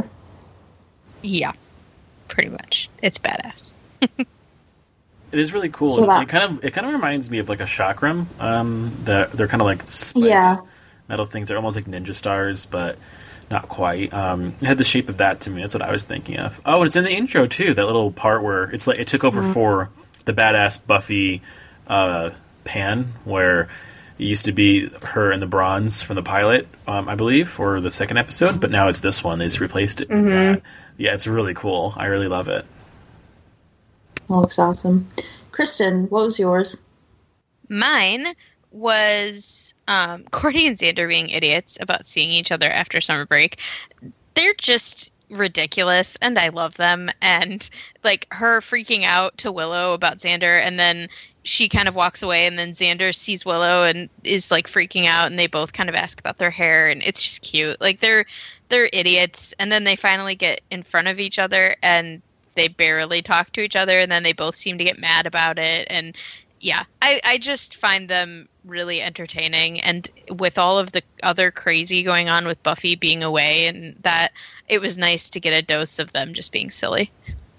Yeah, pretty much. It's badass. It is really cool. So that- it kind of it kind of reminds me of like a chakram. Um, that they're kind of like spiked Yeah. metal things. They're almost like ninja stars, but not quite. Um, it had the shape of that to me. That's what I was thinking of. Oh, and it's in the intro too. That little part where it's like it took over Mhm. for the badass Buffy uh, pan, where it used to be her in the bronze from the pilot, um, I believe, or the second episode, but now it's this one. They just replaced it. with Mhm. that. Yeah, it's really cool. I really love it. That looks awesome. Kristen, what was yours? Mine was um, Courtney and Xander being idiots about seeing each other after summer break. They're just ridiculous, and I love them. And like her freaking out to Willow about Xander, and then she kind of walks away, and then Xander sees Willow and is like freaking out, and they both kind of ask about their hair, and it's just cute. Like they're they're idiots, and then they finally get in front of each other, and they barely talk to each other, and then they both seem to get mad about it. And yeah, I, I just find them really entertaining, and with all of the other crazy going on with Buffy being away, and that, it was nice to get a dose of them just being silly.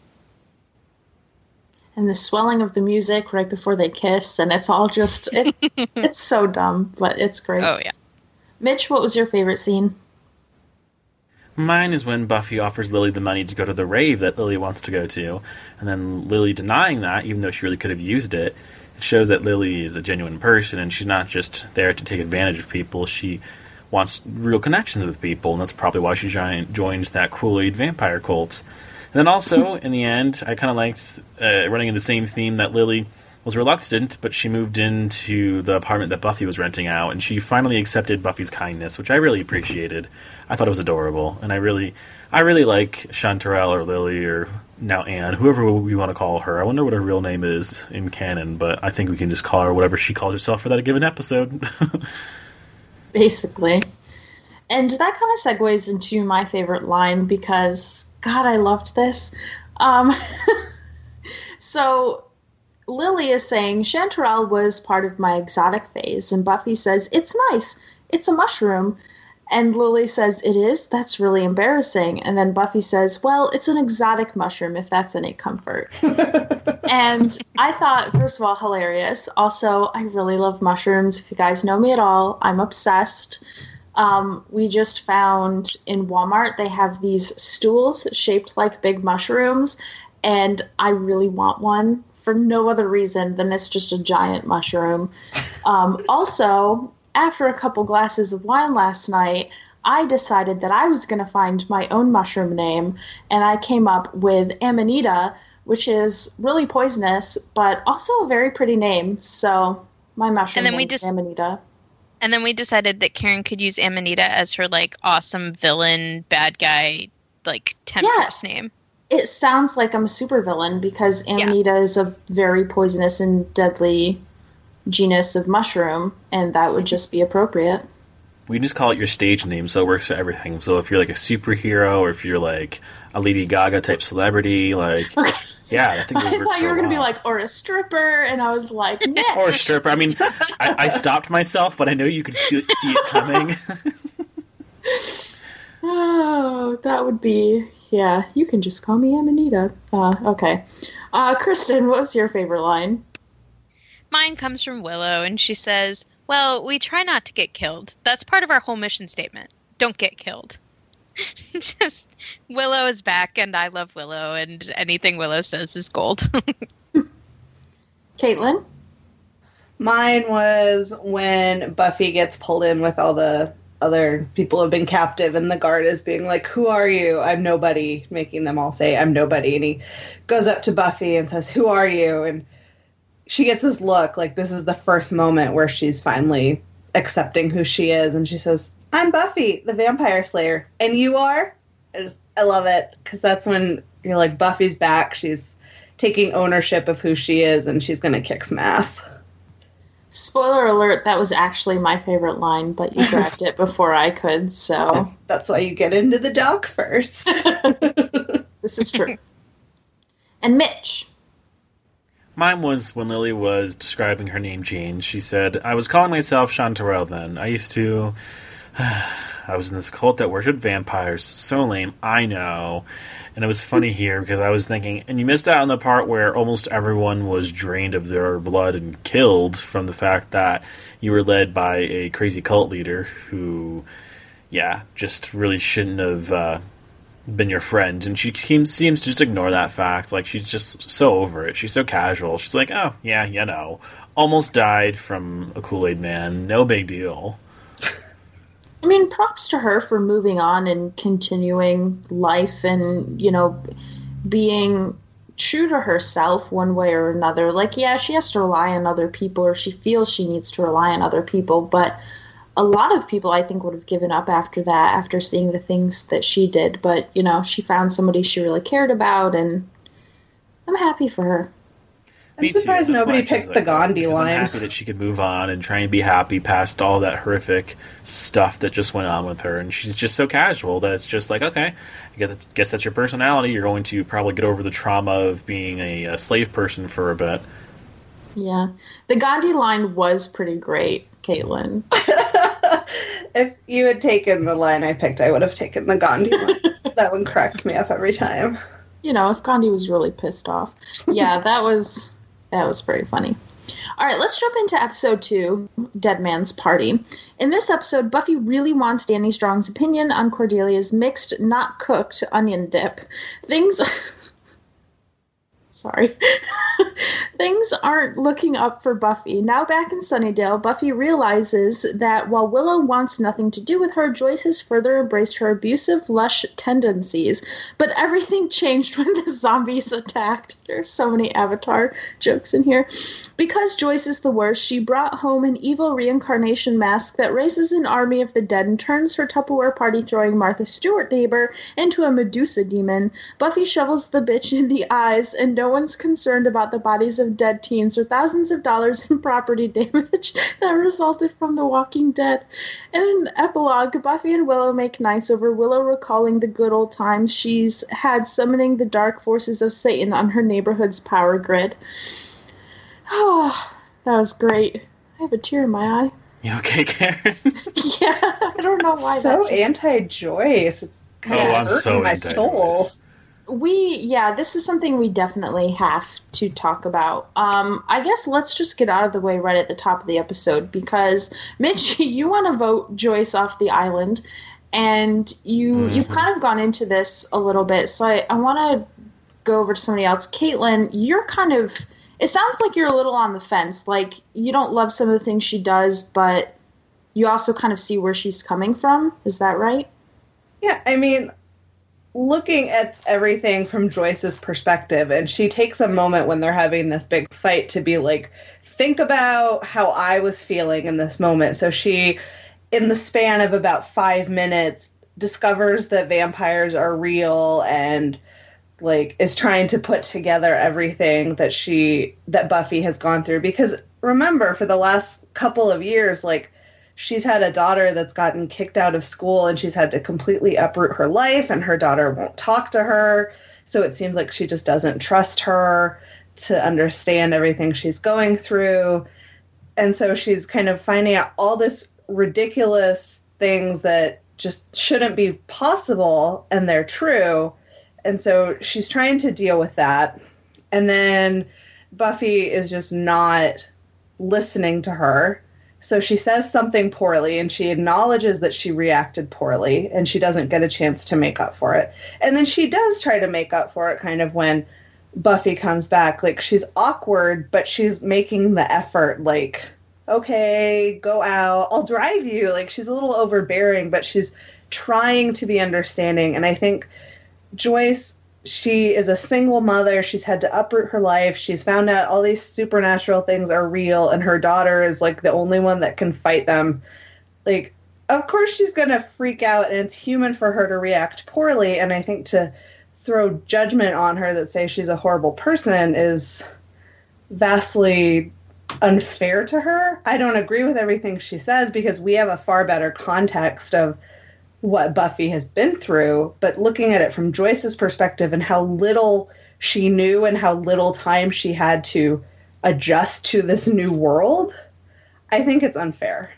And the swelling of the music right before they kiss, and it's all just, it, it's so dumb, but it's great. Oh, yeah. Mitch, what was your favorite scene? Mine is when Buffy offers Lily the money to go to the rave that Lily wants to go to, and then Lily denying that, even though she really could have used it. It shows that Lily is a genuine person, and she's not just there to take advantage of people. She wants real connections with people, and that's probably why she join, joins that Kool-Aid vampire cult. And then also, in the end, I kind of liked uh, running in the same theme that Lily was reluctant, but she moved into the apartment that Buffy was renting out, and she finally accepted Buffy's kindness, which I really appreciated. I thought it was adorable, and I really, I really like Chanterelle or Lily or now Anne, whoever we want to call her. I wonder what her real name is in canon, but I think we can just call her whatever she calls herself for that given episode. Basically. And that kind of segues into my favorite line because, God, I loved this. Um, so Lily is saying, Chanterelle was part of my exotic phase, and Buffy says, it's nice. It's a mushroom. And Lily says, it is? That's really embarrassing. And then Buffy says, well, it's an exotic mushroom, if that's any comfort. And I thought, first of all, hilarious. Also, I really love mushrooms. If you guys know me at all, I'm obsessed. Um, we just found in Walmart, they have these stools shaped like big mushrooms. And I really want one for no other reason than it's just a giant mushroom. Um, also, after a couple glasses of wine last night, I decided that I was going to find my own mushroom name, and I came up with Amanita, which is really poisonous, but also a very pretty name. So my mushroom name is Amanita. And then we decided that Karen could use Amanita as her, like, awesome villain, bad guy, like, temptress yeah. name. It sounds like I'm a supervillain because Amanita yeah. is a very poisonous and deadly genus of mushroom, and that would just be appropriate. We can just call it your stage name, so it works for everything. So if you're like a superhero, or if you're like a Lady Gaga type celebrity, like okay. yeah, I think. I thought you were going to be like, or a stripper, and I was like, Nick. Or a stripper. I mean, I, I stopped myself, but I know you could see, see it coming. Oh, that would be yeah. You can just call me Amanita. Uh, okay, uh, Kristen, what was your favorite line? Mine comes from Willow, and she says, well, we try not to get killed. That's part of our whole mission statement. Don't get killed. Just, Willow is back, and I love Willow, and anything Willow says is gold. Caitlin? Mine was when Buffy gets pulled in with all the other people who have been captive, and the guard is being like, who are you? I'm nobody, making them all say, I'm nobody. And he goes up to Buffy and says, who are you? And she gets this look, like this is the first moment where she's finally accepting who she is. And she says, I'm Buffy, the Vampire Slayer. And you are? I, just, I love it, because that's when you're like, Buffy's back. She's taking ownership of who she is, and she's going to kick some ass. Spoiler alert, that was actually my favorite line, but you grabbed it before I could, so... That's why you get into the dock first. This is true. And Mitch... Mine was when Lily was describing her name change. She said, I was calling myself Chanterelle then. I used to... I was in this cult that worshipped vampires. So lame, I know. And it was funny here because I was thinking, and you missed out on the part where almost everyone was drained of their blood and killed from the fact that you were led by a crazy cult leader who, yeah, just really shouldn't have... Uh, been your friend, and she seems, seems to just ignore that fact. Like, she's just so over it. She's so casual. She's like, oh, yeah, you know, almost died from a Kool-Aid man. No big deal. I mean, props to her for moving on and continuing life and, you know, being true to herself one way or another. Like, yeah, she has to rely on other people, or she feels she needs to rely on other people, but a lot of people, I think, would have given up after that, after seeing the things that she did. But, you know, she found somebody she really cared about, and I'm happy for her. I'm surprised nobody picked the Gandhi line. I'm happy that she could move on and try and be happy past all that horrific stuff that just went on with her. And she's just so casual that it's just like, okay, I guess that's your personality. You're going to probably get over the trauma of being a, a slave person for a bit. Yeah. The Gandhi line was pretty great, Caitlin. If you had taken the line I picked, I would have taken the Gandhi line. That one cracks me up every time. You know, if Gandhi was really pissed off. Yeah, that was that was pretty funny. All right, let's jump into episode two, Dead Man's Party. In this episode, Buffy really wants Danny Strong's opinion on Cordelia's mixed, not cooked onion dip. Things... Sorry. Things aren't looking up for Buffy. Now back in Sunnydale, Buffy realizes that while Willow wants nothing to do with her, Joyce has further embraced her abusive, lush tendencies. But everything changed when the zombies attacked. There's so many Avatar jokes in here. Because Joyce is the worst, she brought home an evil reincarnation mask that raises an army of the dead and turns her Tupperware party-throwing Martha Stewart neighbor into a Medusa demon. Buffy shovels the bitch in the eyes, and no one's concerned about the bodies of dead teens or thousands of dollars in property damage that resulted from The Walking Dead. In an epilogue, Buffy and Willow make nice over Willow recalling the good old times she's had summoning the dark forces of Satan on her neighborhood's power grid. Oh, that was great. I have a tear in my eye. You okay, Karen? Yeah, I don't know why. So that just... anti-Joyce. It's kind oh, of I'm hurting so my anti-Joyce. soul. We, yeah, this is something we definitely have to talk about. Um, I guess let's just get out of the way right at the top of the episode, because, Mitch, you want to vote Joyce off the island, and you, mm-hmm. you've kind of gone into this a little bit, so I, I want to go over to somebody else. Caitlin, you're kind of, it sounds like you're a little on the fence. Like, you don't love some of the things she does, but you also kind of see where she's coming from. Is that right? Yeah, I mean... looking at everything from Joyce's perspective, and she takes a moment when they're having this big fight to be like, think about how I was feeling in this moment. So she, in the span of about five minutes, discovers that vampires are real and like is trying to put together everything that she, that Buffy has gone through. Because remember, for the last couple of years, like, she's had a daughter that's gotten kicked out of school, and she's had to completely uproot her life, and her daughter won't talk to her. So it seems like she just doesn't trust her to understand everything she's going through. And so she's kind of finding out all this ridiculous things that just shouldn't be possible, and they're true. And so she's trying to deal with that. And then Buffy is just not listening to her. So she says something poorly, and she acknowledges that she reacted poorly, and she doesn't get a chance to make up for it. And then she does try to make up for it kind of when Buffy comes back. Like, she's awkward, but she's making the effort, like, okay, go out, I'll drive you. Like, she's a little overbearing, but she's trying to be understanding. And I think Joyce, she is a single mother. She's had to uproot her life. She's found out all these supernatural things are real, and her daughter is like the only one that can fight them. Like, of course she's going to freak out, and it's human for her to react poorly. And I think to throw judgment on her that say she's a horrible person is vastly unfair to her. I don't agree with everything she says, because we have a far better context of what Buffy has been through, but looking at it from Joyce's perspective and how little she knew and how little time she had to adjust to this new world, I think it's unfair.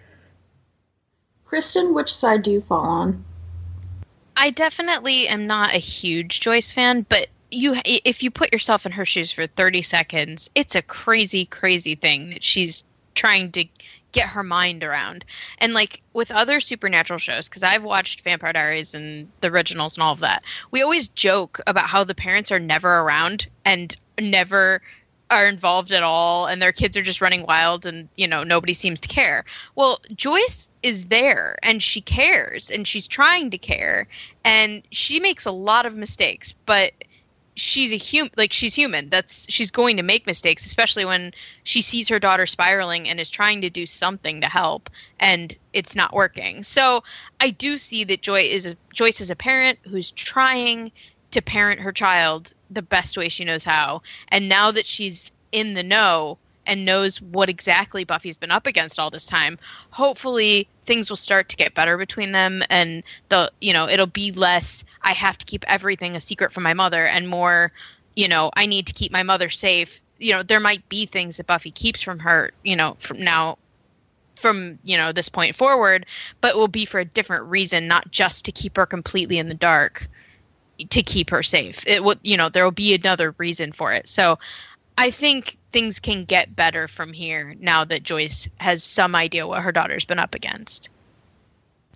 Kristen, which side do you fall on? I definitely am not a huge Joyce fan, but you, if you put yourself in her shoes for thirty seconds, it's a crazy, crazy thing that she's trying to get her mind around. And like with other supernatural shows, because I've watched Vampire Diaries and the originals and all of that, we always joke about how the parents are never around and never are involved at all, and their kids are just running wild, and you know, nobody seems to care. Well, Joyce is there, and she cares, and she's trying to care, and she makes a lot of mistakes, but she's a human, like she's human. That's, she's going to make mistakes, especially when she sees her daughter spiraling and is trying to do something to help, and it's not working. So I do see that Joy is a, Joyce is a parent who's trying to parent her child the best way she knows how. And now that she's in the know and knows what exactly Buffy's been up against all this time, hopefully things will start to get better between them, and the, you know, it'll be less, I have to keep everything a secret from my mother, and more, you know, I need to keep my mother safe. You know, there might be things that Buffy keeps from her, you know, from now, from, you know, this point forward, but it will be for a different reason, not just to keep her completely in the dark, to keep her safe. It will, you know, there will be another reason for it. So I think things can get better from here now that Joyce has some idea what her daughter's been up against.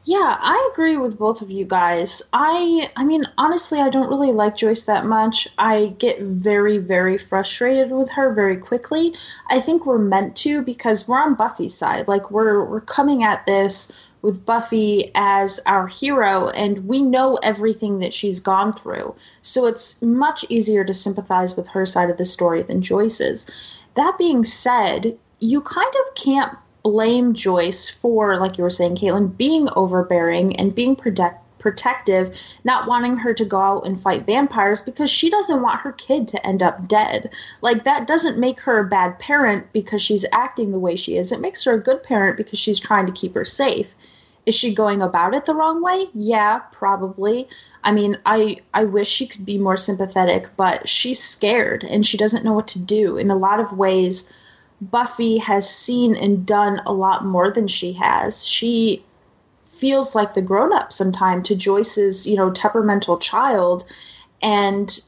Yeah, I agree with both of you guys. I I mean, honestly, I don't really like Joyce that much. I get very, very frustrated with her very quickly. I think we're meant to because we're on Buffy's side. Like we're we're coming at this with Buffy as our hero and we know everything that she's gone through. So it's much easier to sympathize with her side of the story than Joyce's. That being said, you kind of can't blame Joyce for, like you were saying, Caitlin, being overbearing and being protect- protective, not wanting her to go out and fight vampires because she doesn't want her kid to end up dead. Like, that doesn't make her a bad parent because she's acting the way she is. It makes her a good parent because she's trying to keep her safe. Is she going about it the wrong way? Yeah, probably. I mean, I, I wish she could be more sympathetic, but she's scared and she doesn't know what to do. In a lot of ways, Buffy has seen and done a lot more than she has. She feels like the grown-up sometimes to Joyce's, you know, temperamental child. And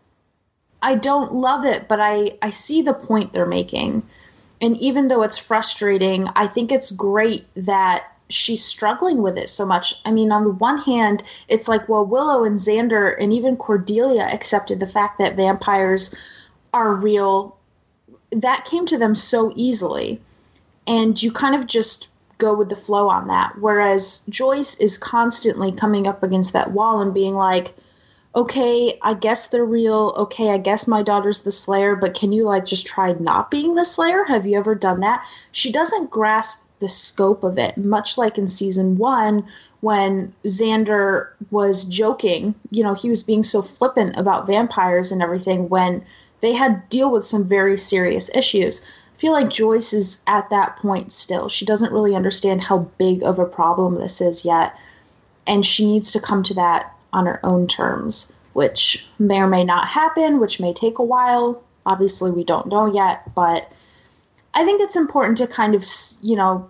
I don't love it, but I, I see the point they're making. And even though it's frustrating, I think it's great that she's struggling with it so much. I mean, on the one hand, it's like, well, Willow and Xander and even Cordelia accepted the fact that vampires are real. That came to them so easily, and you kind of just go with the flow on that. Whereas Joyce is constantly coming up against that wall and being like, okay, I guess they're real. Okay, I guess my daughter's the Slayer, but can you like just try not being the Slayer? Have you ever done that? She doesn't grasp the scope of it, much like in season one when Xander was joking. You know, he was being so flippant about vampires and everything when they had to deal with some very serious issues. I feel like Joyce is at that point still. She doesn't really understand how big of a problem this is yet, and she needs to come to that on her own terms, which may or may not happen, which may take a while. Obviously, we don't know yet, but I think it's important to kind of, you know,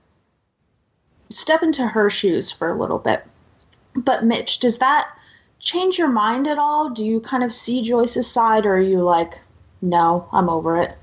step into her shoes for a little bit. But Mitch, does that change your mind at all? Do you kind of see Joyce's side, or are you like, no, I'm over it?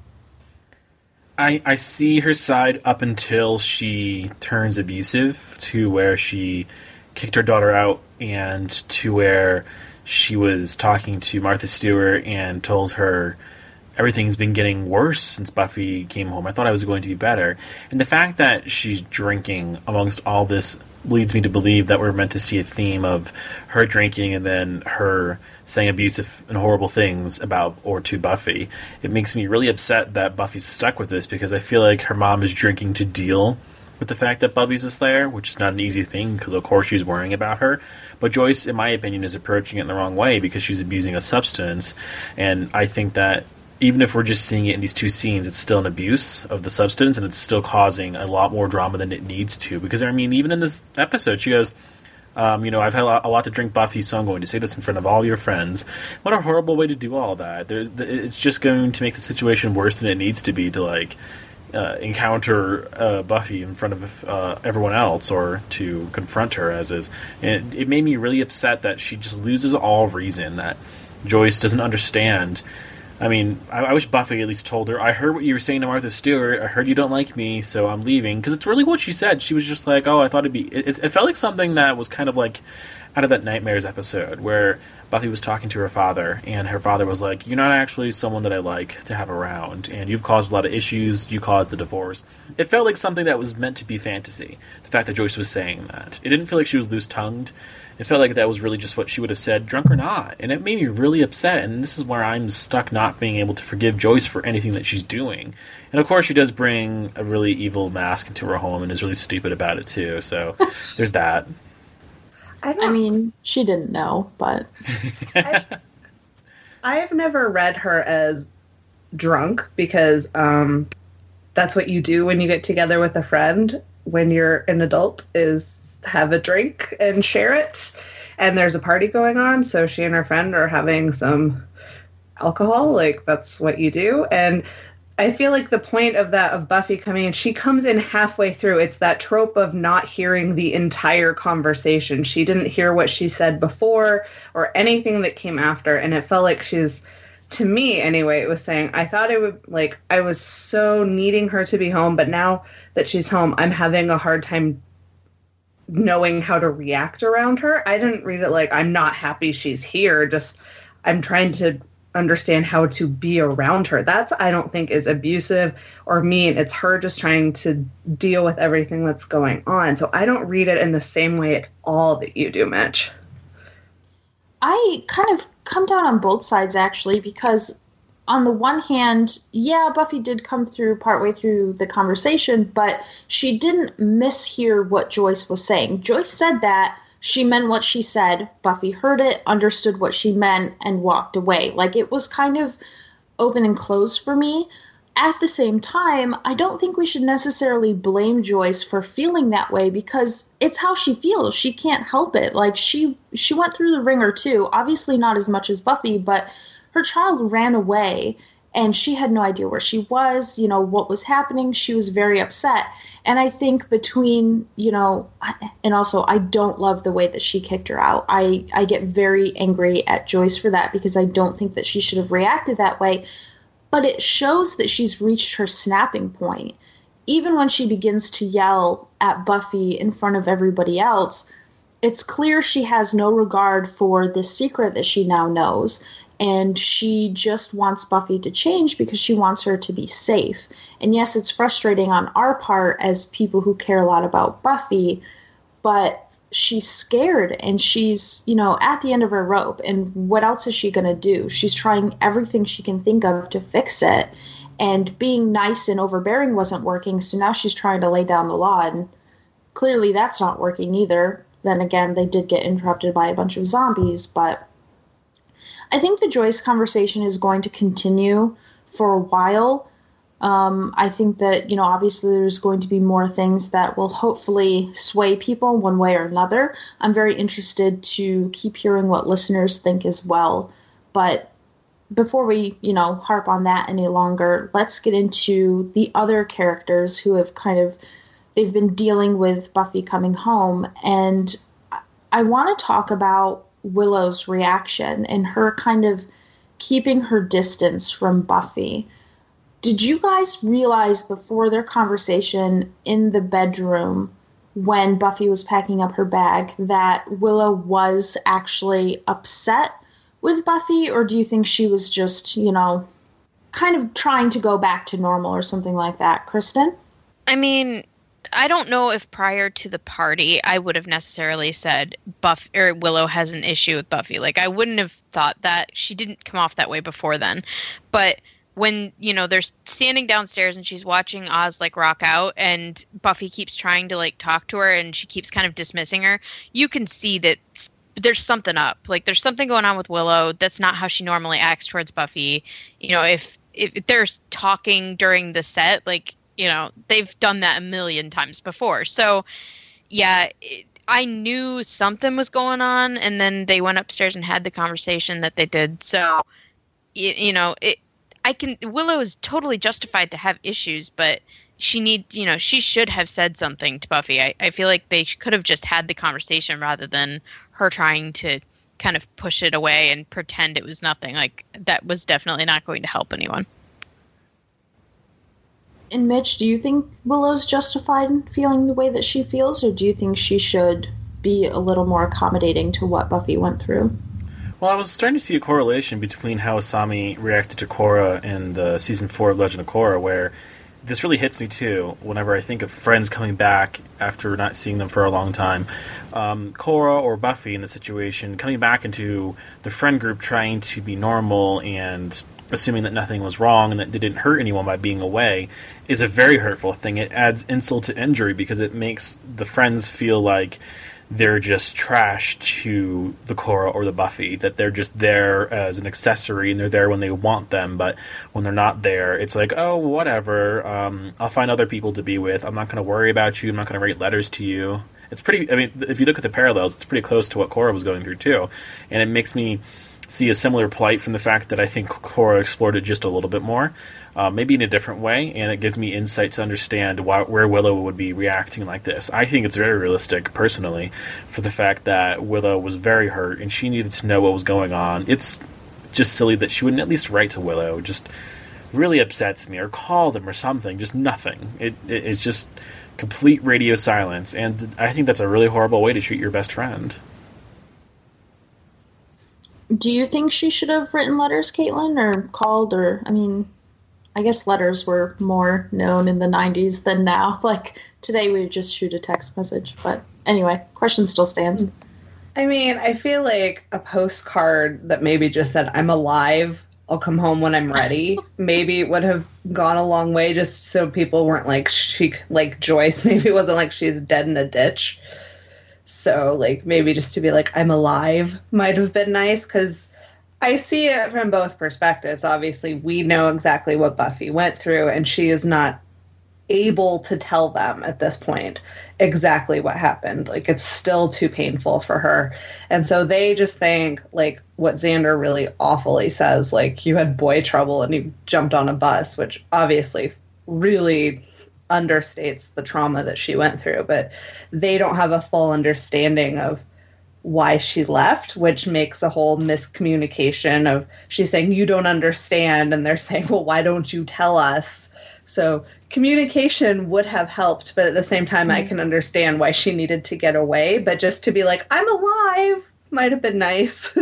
I, I see her side up until she turns abusive, to where she kicked her daughter out, and to where she was talking to Martha Stewart and told her everything's been getting worse since Buffy came home. I thought I was going to be better. And the fact that she's drinking amongst all this leads me to believe that we're meant to see a theme of her drinking and then her saying abusive and horrible things about or to Buffy. It makes me really upset that Buffy's stuck with this, because I feel like her mom is drinking to deal with the fact that Buffy's a Slayer, which is not an easy thing because of course she's worrying about her. But Joyce, in my opinion, is approaching it in the wrong way because she's abusing a substance, and I think that even if we're just seeing it in these two scenes, it's still an abuse of the substance, and it's still causing a lot more drama than it needs to. Because, I mean, even in this episode, she goes, um, you know, I've had a lot, a lot to drink, Buffy, so I'm going to say this in front of all your friends. What a horrible way to do all that. There's, it's just going to make the situation worse than it needs to be to, like, uh, encounter uh, Buffy in front of uh, everyone else, or to confront her as is. And it, it made me really upset that she just loses all reason, that Joyce doesn't understand. I mean, I, I wish Buffy at least told her, I heard what you were saying to Martha Stewart, I heard you don't like me, so I'm leaving. Because it's really what she said. She was just like, oh, I thought it'd be... It, it felt like something that was kind of like out of that Nightmares episode, where Buffy was talking to her father, and her father was like, you're not actually someone that I like to have around, and you've caused a lot of issues, you caused a divorce. It felt like something that was meant to be fantasy, the fact that Joyce was saying that. It didn't feel like she was loose-tongued. It felt like that was really just what she would have said, drunk or not. And it made me really upset, and this is where I'm stuck not being able to forgive Joyce for anything that she's doing. And of course she does bring a really evil mask into her home and is really stupid about it too, so there's that. I, I mean, she didn't know, but... I've, I've never read her as drunk, because um, that's what you do when you get together with a friend when you're an adult, is have a drink and share it. And there's a party going on, so she and her friend are having some alcohol. Like, that's what you do. And I feel like the point of that, of Buffy coming in, she comes in halfway through. It's that trope of not hearing the entire conversation. She didn't hear what she said before or anything that came after. And it felt like she's, to me anyway, it was saying, I thought it would, like, I was so needing her to be home, but now that she's home, I'm having a hard time knowing how to react around her. I didn't read it like I'm not happy she's here, just I'm trying to understand how to be around her. That's, I don't think, is abusive or mean. It's her just trying to deal with everything that's going on. So I don't read it in the same way at all that you do, Mitch. I kind of come down on both sides, actually, because on the one hand, yeah, Buffy did come through partway through the conversation, but she didn't mishear what Joyce was saying. Joyce said that. She meant what she said. Buffy heard it, understood what she meant, and walked away. Like, it was kind of open and closed for me. At the same time, I don't think we should necessarily blame Joyce for feeling that way, because it's how she feels. She can't help it. Like, she she went through the ringer too. Obviously not as much as Buffy, but her child ran away, and she had no idea where she was, you know, what was happening. She was very upset. And I think between, you know, and also I don't love the way that she kicked her out. I, I get very angry at Joyce for that, because I don't think that she should have reacted that way. But it shows that she's reached her snapping point. Even when she begins to yell at Buffy in front of everybody else, it's clear she has no regard for this secret that she now knows. And she just wants Buffy to change because she wants her to be safe. And yes, it's frustrating on our part as people who care a lot about Buffy, but she's scared and she's, you know, at the end of her rope. And what else is she going to do? She's trying everything she can think of to fix it. And being nice and overbearing wasn't working, so now she's trying to lay down the law. And clearly that's not working either. Then again, they did get interrupted by a bunch of zombies, but I think the Joyce conversation is going to continue for a while. Um, I think that, you know, obviously there's going to be more things that will hopefully sway people one way or another. I'm very interested to keep hearing what listeners think as well. But before we, you know, harp on that any longer, let's get into the other characters who have kind of, they've been dealing with Buffy coming home. And I want to talk about Willow's reaction and her kind of keeping her distance from Buffy. Did you guys realize before their conversation in the bedroom when Buffy was packing up her bag that Willow was actually upset with Buffy, or do you think she was just, you know, kind of trying to go back to normal or something like that? Kristen? I mean, I don't know if prior to the party I would have necessarily said Buff or Willow has an issue with Buffy. Like, I wouldn't have thought that. She didn't come off that way before then. But when, you know, they're standing downstairs and she's watching Oz like rock out and Buffy keeps trying to like talk to her and she keeps kind of dismissing her, you can see that there's something up. Like, there's something going on with Willow. That's not how she normally acts towards Buffy. You know, if if they're talking during the set, like, you know, they've done that a million times before. So, yeah, it, I knew something was going on, and then they went upstairs and had the conversation that they did. So, it, you know, it, I can, Willow is totally justified to have issues, but she need, you know, she should have said something to Buffy. I, I feel like they could have just had the conversation rather than her trying to kind of push it away and pretend it was nothing. Like, that was definitely not going to help anyone. And Mitch, do you think Willow's justified in feeling the way that she feels, or do you think she should be a little more accommodating to what Buffy went through? Well, I was starting to see a correlation between how Asami reacted to Korra in the season four of Legend of Korra, where this really hits me too whenever I think of friends coming back after not seeing them for a long time. Um, Korra or Buffy in the situation, coming back into the friend group trying to be normal and assuming that nothing was wrong and that they didn't hurt anyone by being away, is a very hurtful thing. It adds insult to injury because it makes the friends feel like they're just trash to the Korra or the Buffy, that they're just there as an accessory and they're there when they want them, but when they're not there, it's like, oh, whatever, um, I'll find other people to be with, I'm not going to worry about you, I'm not going to write letters to you. It's pretty, I mean, if you look at the parallels, it's pretty close to what Korra was going through too, and it makes me see a similar plight from the fact that I think Korra explored it just a little bit more, uh, maybe in a different way, and it gives me insight to understand why, where Willow would be reacting like this. I think it's very realistic, personally, for the fact that Willow was very hurt, and she needed to know what was going on. It's just silly that she wouldn't at least write to Willow, just really upsets me, or call them or something. Just nothing. It, it it's just complete radio silence, and I think that's a really horrible way to treat your best friend. Do you think she should have written letters, Caitlin, or called, or, I mean, I guess letters were more known in the nineties than now. Like, today we would just shoot a text message. But anyway, question still stands. I mean, I feel like a postcard that maybe just said, I'm alive, I'll come home when I'm ready, maybe would have gone a long way, just so people weren't like, she, like Joyce, maybe it wasn't like she's dead in a ditch. So, like, maybe just to be like, I'm alive might have been nice, because I see it from both perspectives. Obviously, we know exactly what Buffy went through, and she is not able to tell them at this point exactly what happened. Like, it's still too painful for her. And so they just think, like, what Xander really awfully says, like, you had boy trouble and you jumped on a bus, which obviously really understates the trauma that she went through. But they don't have a full understanding of why she left, which makes a whole miscommunication of she's saying, you don't understand. And they're saying, well, why don't you tell us? So communication would have helped, but at the same time, mm-hmm. I can understand why she needed to get away. But just to be like, I'm alive, might have been nice.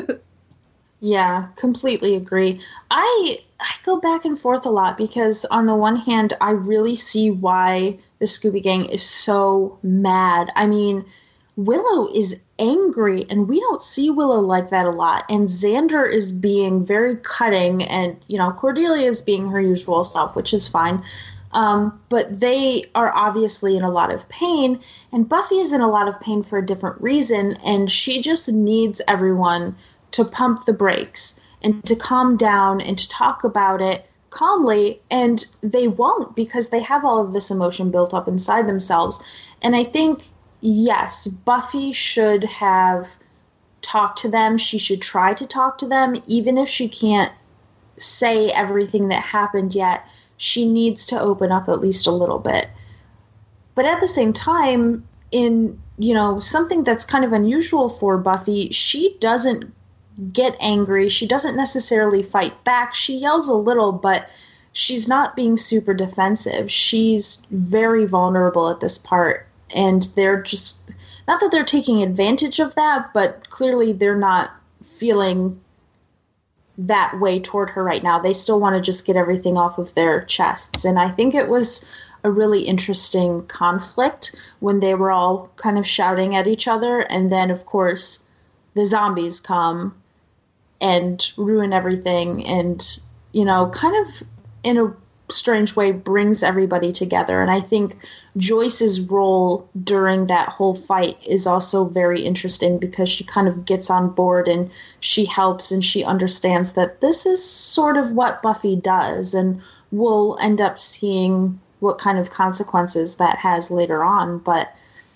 Yeah, completely agree. I I go back and forth a lot because on the one hand, I really see why the Scooby Gang is so mad. I mean, Willow is angry, and we don't see Willow like that a lot. And Xander is being very cutting, and, you know, Cordelia is being her usual self, which is fine. Um, but they are obviously in a lot of pain, and Buffy is in a lot of pain for a different reason, and she just needs everyone to pump the brakes and to calm down and to talk about it calmly, and they won't because they have all of this emotion built up inside themselves. And I think, yes, Buffy should have talked to them. She should try to talk to them, even if she can't say everything that happened yet. She needs to open up at least a little bit. But at the same time, in, you know, something that's kind of unusual for Buffy, she doesn't get angry. She doesn't necessarily fight back. She yells a little, but she's not being super defensive. She's very vulnerable at this part, and they're just, not that they're taking advantage of that, but clearly they're not feeling that way toward her right now. They still want to just get everything off of their chests. And I think it was a really interesting conflict when they were all kind of shouting at each other. And then, of course, the zombies come and ruin everything and, you know, kind of in a strange way brings everybody together. And I think Joyce's role during that whole fight is also very interesting because she kind of gets on board and she helps and she understands that this is sort of what Buffy does, and we'll end up seeing what kind of consequences that has later on. But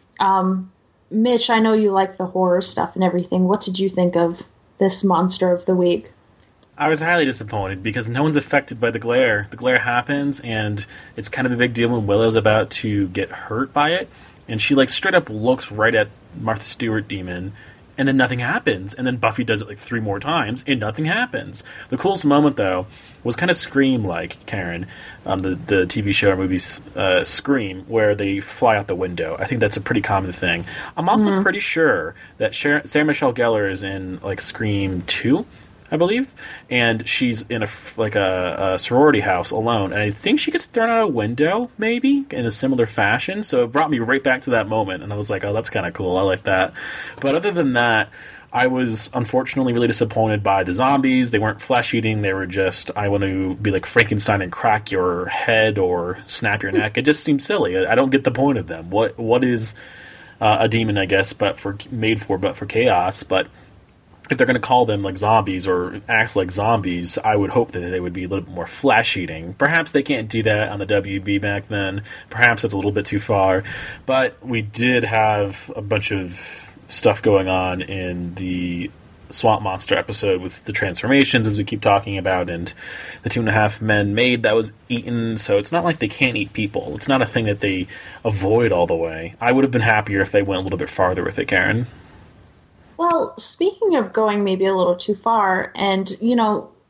um, Mitch, I know you like the horror stuff and everything. What did you think of this monster of the week? I was highly disappointed because no one's affected by the glare. The glare happens, and it's kind of a big deal when Willow's about to get hurt by it, and she, like, straight up looks right at Martha Stewart demon, and then nothing happens. And then Buffy does it, like, three more times, and nothing happens. The coolest moment, though, was kind of Scream-like, Karen, um, the, the T V show or movie uh, Scream, where they fly out the window. I think that's a pretty common thing. I'm also mm-hmm. pretty sure that Sarah, Sarah Michelle Gellar is in, like, Scream two, I believe, and she's in a like a, a sorority house alone, and I think she gets thrown out a window, maybe in a similar fashion. So it brought me right back to that moment, and I was like, "Oh, that's kind of cool. I like that." But other than that, I was unfortunately really disappointed by the zombies. They weren't flesh eating; they were just, I want to be like Frankenstein and crack your head or snap your neck. It just seems silly. I don't get the point of them. What what is uh, a demon? I guess, but for made for but for chaos, but. If they're going to call them like zombies or act like zombies, I would hope that they would be a little bit more flesh-eating. Perhaps they can't do that on the W B back then. Perhaps that's a little bit too far. But we did have a bunch of stuff going on in the Swamp Monster episode with the transformations, as we keep talking about, and the two and a half men maid that was eaten. So it's not like they can't eat people. It's not a thing that they avoid all the way. I would have been happier if they went a little bit farther with it, Karen. Well, speaking of going maybe a little too far, and, you know,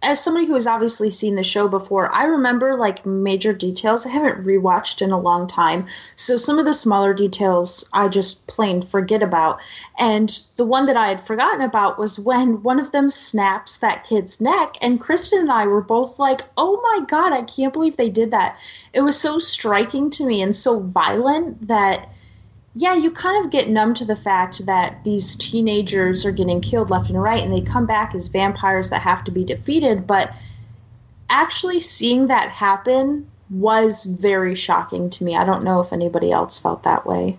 as somebody who has obviously seen the show before, I remember like major details. I haven't rewatched in a long time. So some of the smaller details I just plain forget about. And the one that I had forgotten about was when one of them snaps that kid's neck. And Kristen and I were both like, oh my God, I can't believe they did that. It was so striking to me and so violent that, yeah, you kind of get numb to the fact that these teenagers are getting killed left and right, and they come back as vampires that have to be defeated. But actually seeing that happen was very shocking to me. I don't know if anybody else felt that way.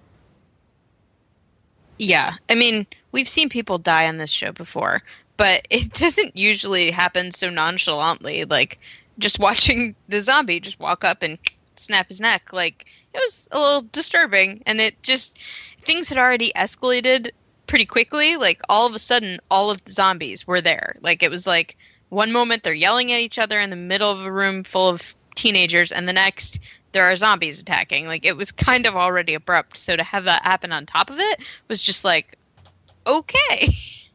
Yeah, I mean, we've seen people die on this show before, but it doesn't usually happen so nonchalantly. Like, just watching the zombie just walk up and snap his neck, like, it was a little disturbing, and it just, things had already escalated pretty quickly. Like, all of a sudden, all of the zombies were there. Like, it was like, one moment they're yelling at each other in the middle of a room full of teenagers, and the next, there are zombies attacking. Like, it was kind of already abrupt, so to have that happen on top of it was just like, okay.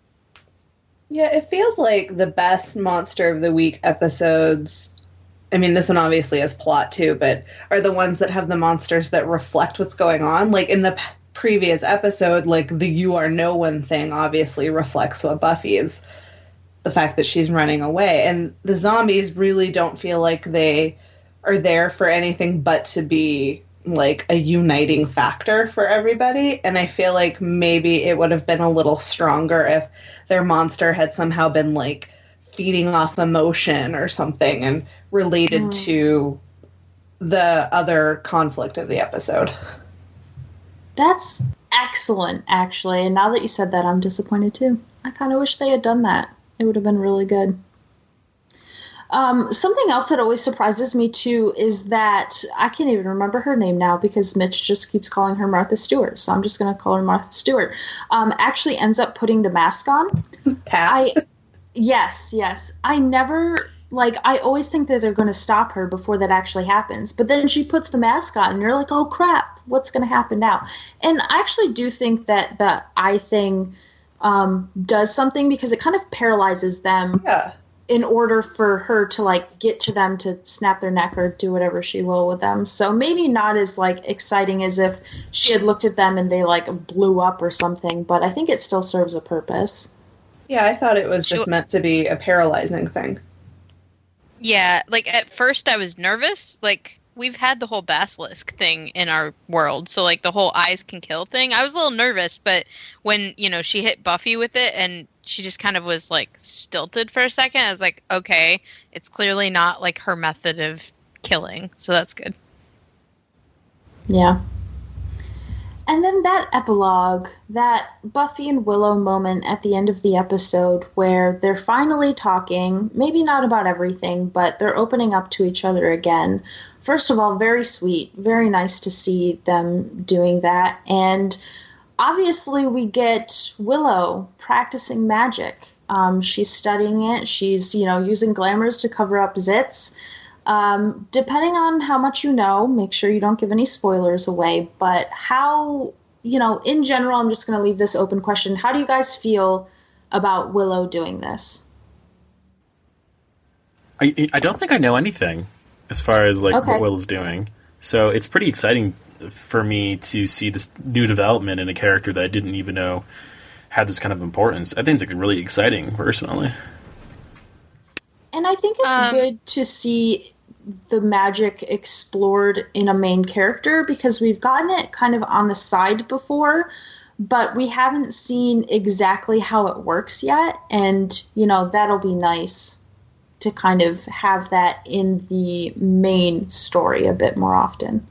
Yeah, it feels like the best Monster of the Week episodes, I mean, this one obviously has plot too, but are the ones that have the monsters that reflect what's going on. Like in the p- previous episode, like the you are no one thing obviously reflects what Buffy is, the fact that she's running away. And the zombies really don't feel like they are there for anything but to be like a uniting factor for everybody. And I feel like maybe it would have been a little stronger if their monster had somehow been like feeding off emotion or something and related mm. to the other conflict of the episode. That's excellent, actually. And now that you said that, I'm disappointed too. I kind of wish they had done that. It would have been really good. Um, something else that always surprises me too is that I can't even remember her name now because Mitch just keeps calling her Martha Stewart. So I'm just going to call her Martha Stewart. Um, actually ends up putting the mask on. Pat? I, yes, yes. I never... Like, I always think that they're going to stop her before that actually happens. But then she puts the mask on, and you're like, oh, crap, what's going to happen now? And I actually do think that the eye thing um, does something because it kind of paralyzes them yeah. in order for her to, like, get to them to snap their neck or do whatever she will with them. So maybe not as, like, exciting as if she had looked at them and they, like, blew up or something. But I think it still serves a purpose. Yeah, I thought it was just meant to be a paralyzing thing. Yeah, like, at first I was nervous. Like, we've had the whole basilisk thing in our world, so, like, the whole eyes can kill thing. I was a little nervous, but when, you know, she hit Buffy with it, and she just kind of was, like, stilted for a second, I was like, okay, it's clearly not, like, her method of killing, so that's good. Yeah. And then that epilogue, that Buffy and Willow moment at the end of the episode where they're finally talking, maybe not about everything, but they're opening up to each other again. First of all, very sweet, very nice to see them doing that. And obviously we get Willow practicing magic. Um, she's studying it. She's, you know, using glamours to cover up zits. Um, depending on how much you know, make sure you don't give any spoilers away, but how, you know, in general, I'm just going to leave this open question. How do you guys feel about Willow doing this? I I don't think I know anything as far as like okay. what Willow's doing. So it's pretty exciting for me to see this new development in a character that I didn't even know had this kind of importance. I think it's like really exciting personally. And I think it's um, good to see the magic explored in a main character because we've gotten it kind of on the side before, but we haven't seen exactly how it works yet. And, you know, that'll be nice to kind of have that in the main story a bit more often.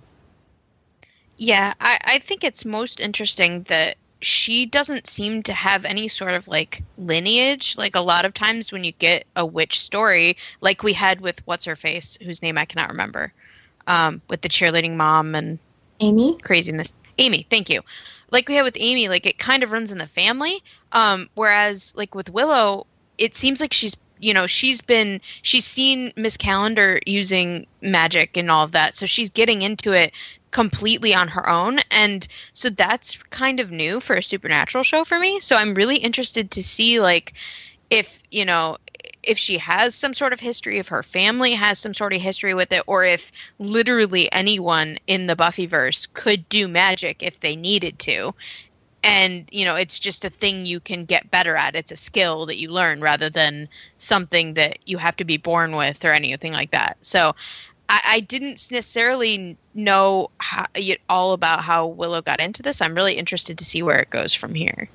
Yeah, I, I think it's most interesting that she doesn't seem to have any sort of like lineage. Like a lot of times when you get a witch story, like we had with what's her face, whose name I cannot remember, um, with the cheerleading mom and Amy craziness. Amy, thank you. Like we had with Amy, like it kind of runs in the family. Um, whereas like with Willow, it seems like she's, you know, she's been, she's seen Miss Calendar using magic and all of that. So she's getting into it completely on her own. And so that's kind of new for a supernatural show for me. So I'm really interested to see like if, you know, if she has some sort of history, if her family has some sort of history with it, or if literally anyone in the Buffyverse could do magic if they needed to. And, you know, it's just a thing you can get better at. It's a skill that you learn rather than something that you have to be born with or anything like that. So I, I didn't necessarily know how, all about how Willow got into this. I'm really interested to see where it goes from here.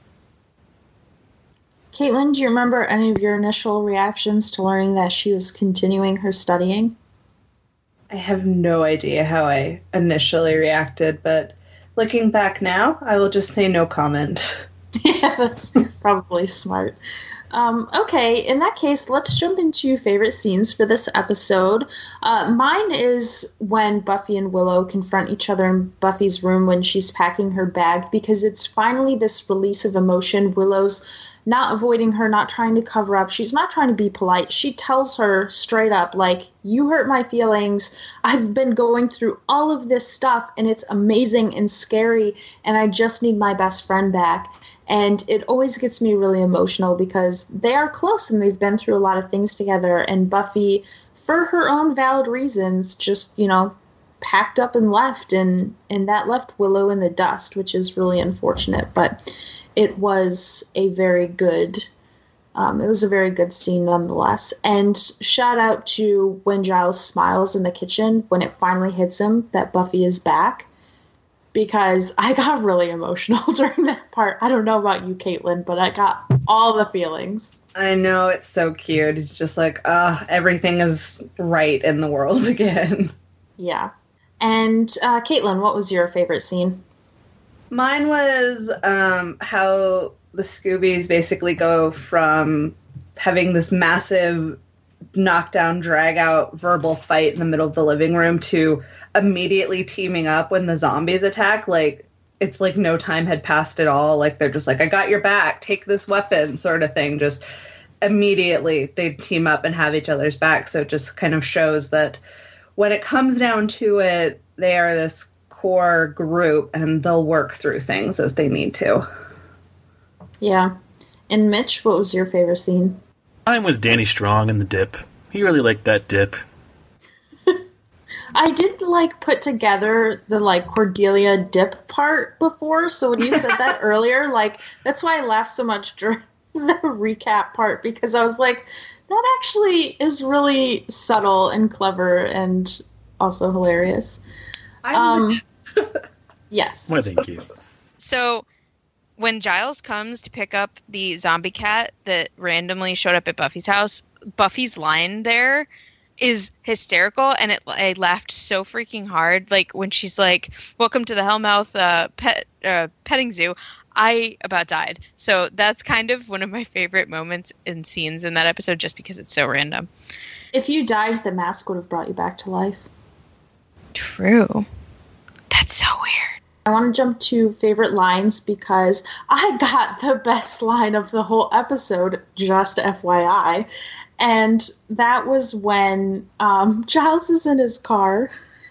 Caitlin, do you remember any of your initial reactions to learning that she was continuing her studying? I have no idea how I initially reacted, but looking back now, I will just say no comment. Yeah, that's probably smart. Um, okay, in that case, let's jump into favorite scenes for this episode. Uh, mine is when Buffy and Willow confront each other in Buffy's room when she's packing her bag, because it's finally this release of emotion. Willow's not avoiding her, not trying to cover up. She's not trying to be polite. She tells her straight up, like, you hurt my feelings. I've been going through all of this stuff, and it's amazing and scary, and I just need my best friend back. And it always gets me really emotional because they are close and they've been through a lot of things together. And Buffy, for her own valid reasons, just, you know, packed up and left. And, and that left Willow in the dust, which is really unfortunate. But it was a very good, um, it was a very good scene nonetheless. And shout out to when Giles smiles in the kitchen when it finally hits him that Buffy is back. Because I got really emotional during that part. I don't know about you, Caitlin, but I got all the feelings. I know, it's so cute. It's just like, ah, uh, everything is right in the world again. Yeah. And uh, Caitlin, what was your favorite scene? Mine was um, how the Scoobies basically go from having this massive knockdown, drag-out verbal fight in the middle of the living room to immediately teaming up when the zombies attack. Like, it's like no time had passed at all. Like, they're just like, I got your back, take this weapon, sort of thing. Just immediately they team up and have each other's back. So it just kind of shows that when it comes down to it, they are this core group and they'll work through things as they need to. Yeah. And Mitch, what was your favorite scene? Mine was Danny Strong in the dip. He really liked that dip. I did like put together the like Cordelia dip part before, so when you said that earlier, like that's why I laughed so much during the recap part, because I was like, that actually is really subtle and clever and also hilarious. Um, yes. Well, thank you. So when Giles comes to pick up the zombie cat that randomly showed up at Buffy's house, Buffy's line there is hysterical, and it I laughed so freaking hard. Like when she's like, "Welcome to the Hellmouth uh, pet uh, petting zoo," I about died. So that's kind of one of my favorite moments and scenes in that episode, just because it's so random. If you died, the mask would have brought you back to life. True. That's so weird. I want to jump to favorite lines because I got the best line of the whole episode, just F Y I. And that was when um, Giles is in his car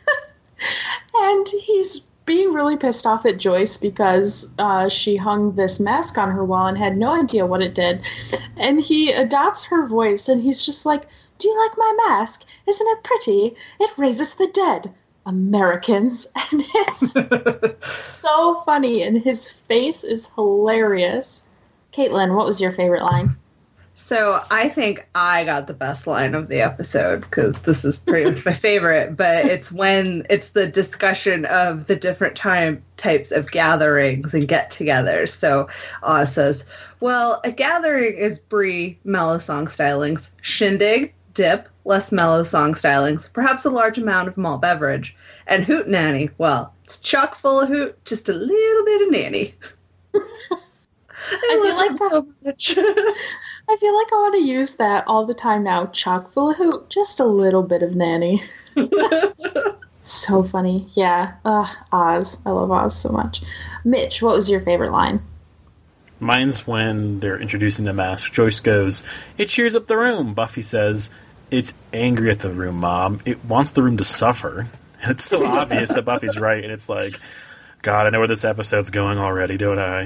and he's being really pissed off at Joyce because uh, she hung this mask on her wall and had no idea what it did. And he adopts her voice and he's just like, "Do you like my mask? Isn't it pretty? It raises the dead. Americans." And it's so funny and his face is hilarious. Caitlin, what was your favorite line? So I think I got the best line of the episode because this is pretty much my favorite, but it's when it's the discussion of the different time types of gatherings and get-togethers. So Oz says, well, a gathering is brie, mellow song stylings, shindig, dip, less mellow song stylings, perhaps a large amount of malt beverage, and hootenanny, well, it's chock full of hoot, just a little bit of nanny. I, I feel like that, so much. I feel like I want to use that all the time now. Chock full of hoot, just a little bit of nanny. So funny. Yeah. Ugh, Oz. I love Oz so much. Mitch, what was your favorite line? Mine's when they're introducing the mask. Joyce goes, "It cheers up the room." Buffy says, "It's angry at the room, Mom. It wants the room to suffer." And it's so obvious that Buffy's right, and it's like, God, I know where this episode's going already, don't I?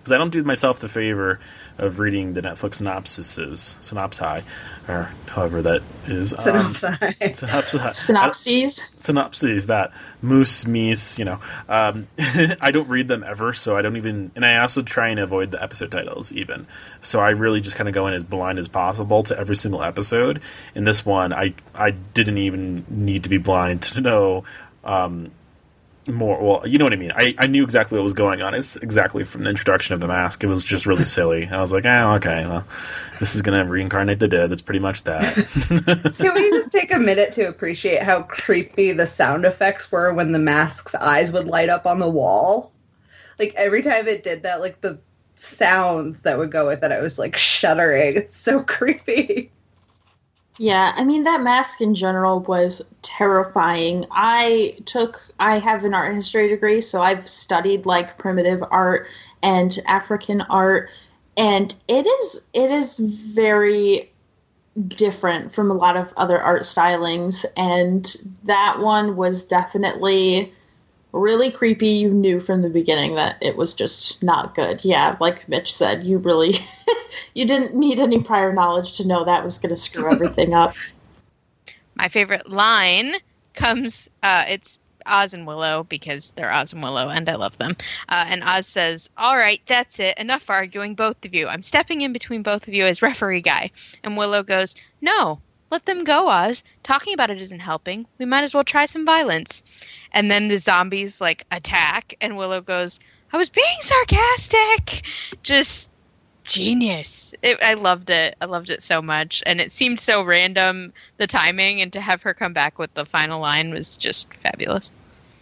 because I don't do myself the favor of reading the Netflix synopsises, synopsi, or however that is. Um, Synopsi. synopsi. Synopses. Synopses, that. Moose, meese, you know. Um, I don't read them ever, so I don't even... And I also try and avoid the episode titles, even. So I really just kind of go in as blind as possible to every single episode. In this one, I, I didn't even need to be blind to know... Um, more well you know what I mean I, I knew exactly what was going on. It's exactly from the introduction of the mask. It was just really silly. I was like, oh okay, well this is gonna reincarnate the dead. That's pretty much that. Can we just take a minute to appreciate how creepy the sound effects were when the mask's eyes would light up on the wall? Like every time it did that, like the sounds that would go with it, I was like shuddering. It's so creepy. Yeah, I mean, that mask in general was terrifying. I took, I have an art history degree, so I've studied like primitive art and African art, and it is, it is very different from a lot of other art stylings, and that one was definitely really creepy. You knew from the beginning that it was just not good. Yeah, like Mitch said, you really, you didn't need any prior knowledge to know that was going to screw everything up. My favorite line comes, uh, it's Oz and Willow, because they're Oz and Willow, and I love them. Uh, and Oz says, all right, that's it. Enough arguing, both of you. I'm stepping in between both of you as referee guy. And Willow goes, no, let them go, Oz. Talking about it isn't helping. We might as well try some violence. And then the zombies, like, attack, and Willow goes, I was being sarcastic! Just genius. It, I loved it. I loved it so much. And it seemed so random, the timing, and to have her come back with the final line was just fabulous.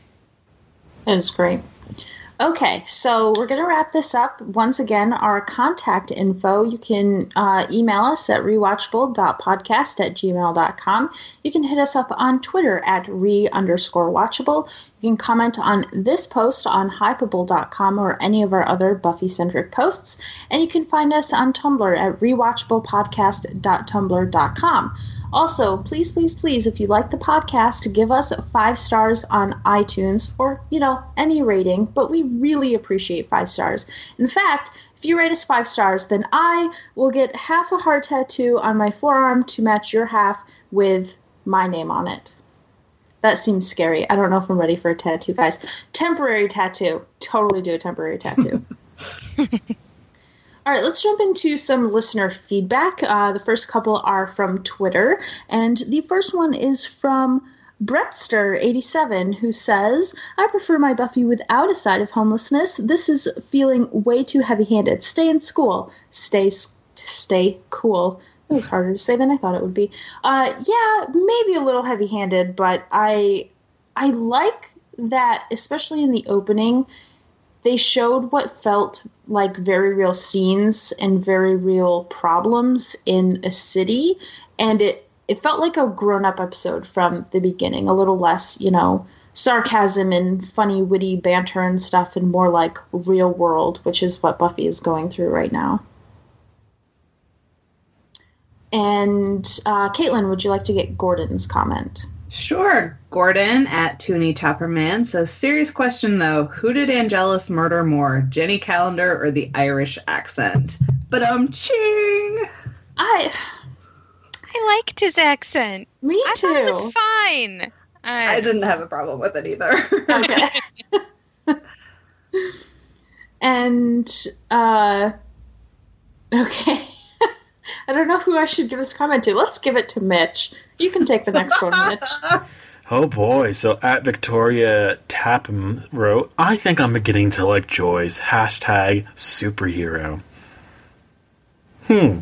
It was great. Okay, so we're going to wrap this up. Once again, our contact info, you can uh, email us at rewatchable dot podcast at gmail dot com. You can hit us up on Twitter at re underscore watchable. You can comment on this post on hypeable dot com or any of our other Buffy-centric posts. And you can find us on Tumblr at rewatchable podcast dot tumblr dot com. Also, please, please, please, if you like the podcast, give us five stars on iTunes or, you know, any rating, but we really appreciate five stars. In fact, if you rate us five stars, then I will get half a heart tattoo on my forearm to match your half with my name on it. That seems scary. I don't know if I'm ready for a tattoo, guys. Temporary tattoo. Totally do a temporary tattoo. All right, let's jump into some listener feedback. Uh, the first couple are from Twitter, and the first one is from Brettster eighty-seven, who says, I prefer my Buffy without a side of homelessness. This is feeling way too heavy-handed. Stay in school. Stay stay cool. It was harder to say than I thought it would be. Uh, yeah, maybe a little heavy-handed, but I I like that, especially in the opening, they showed what felt like very real scenes and very real problems in a city, and it, it felt like a grown-up episode from the beginning, a little less, you know, sarcasm and funny, witty banter and stuff, and more like real world, which is what Buffy is going through right now. And uh, Caitlin, would you like to get Gordon's comment? Sure. Gordon at Toonie Topperman says, serious question though, who did Angelus murder more, Jenny Calendar or the Irish accent? But um ching! I I liked his accent. Me I too. thought it was fine. I, I didn't have a problem with it either. Okay. And uh okay. I don't know who I should give this comment to. Let's give it to Mitch. You can take the next one, Mitch. Oh boy, so at Victoria Tapham wrote, I think I'm beginning to like Joyce. Hashtag superhero. Hmm.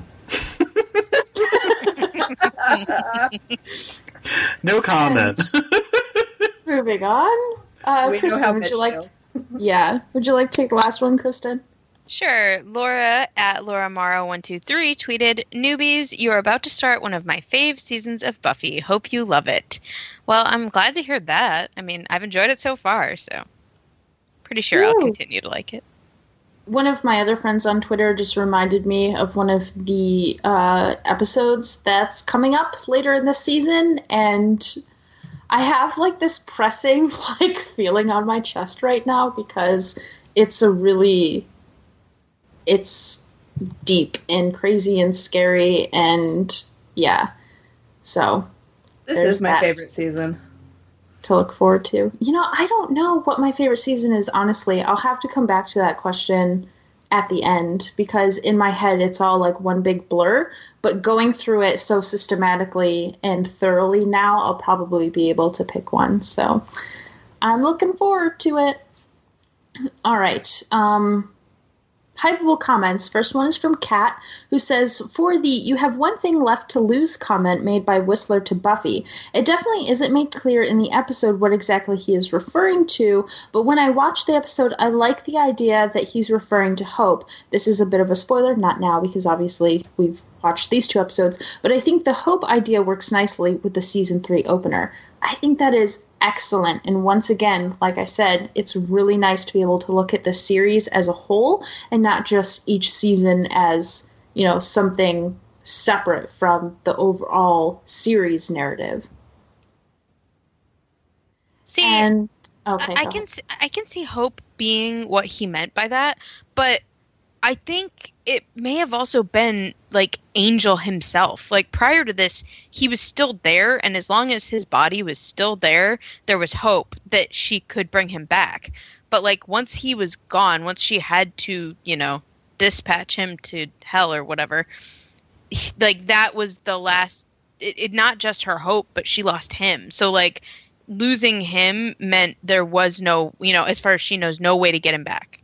No comment. Moving on. Uh, We know Kristen, how would Mitch you like feels. Yeah. Would you like to take the last one, Kristen? Sure. Laura at Laura Morrow one two three tweeted, newbies, you are about to start one of my fave seasons of Buffy. Hope you love it. Well, I'm glad to hear that. I mean, I've enjoyed it so far, so pretty sure I'll Ooh. continue to like it. One of my other friends on Twitter just reminded me of one of the uh, episodes that's coming up later in this season, and I have like this pressing like feeling on my chest right now because it's a really it's deep and crazy and scary, and yeah. So this is my favorite season to look forward to. You know, I don't know what my favorite season is, honestly. I'll have to come back to that question at the end, because in my head it's all like one big blur, but going through it so systematically and thoroughly now, I'll probably be able to pick one. So I'm looking forward to it. All right. Um, Hypeable comments. First one is from Kat, who says, for the "you have one thing left to lose" comment made by Whistler to Buffy, it definitely isn't made clear in the episode what exactly he is referring to, but when I watched the episode, I like the idea that he's referring to Hope. This is a bit of a spoiler, not now, because obviously we've watched these two episodes, but I think the Hope idea works nicely with the season three opener. I think that is excellent. And once again, like I said, it's really nice to be able to look at the series as a whole and not just each season as, you know, something separate from the overall series narrative. See, and okay, I, I can see, I can see Hope being what he meant by that, but I think it may have also been like Angel himself. Like prior to this, he was still there, and as long as his body was still there, there was hope that she could bring him back. But like once he was gone, once she had to, you know, dispatch him to hell or whatever, he, like that was the last. It, it not just her hope, but she lost him. So like losing him meant there was no, you know, as far as she knows, no way to get him back.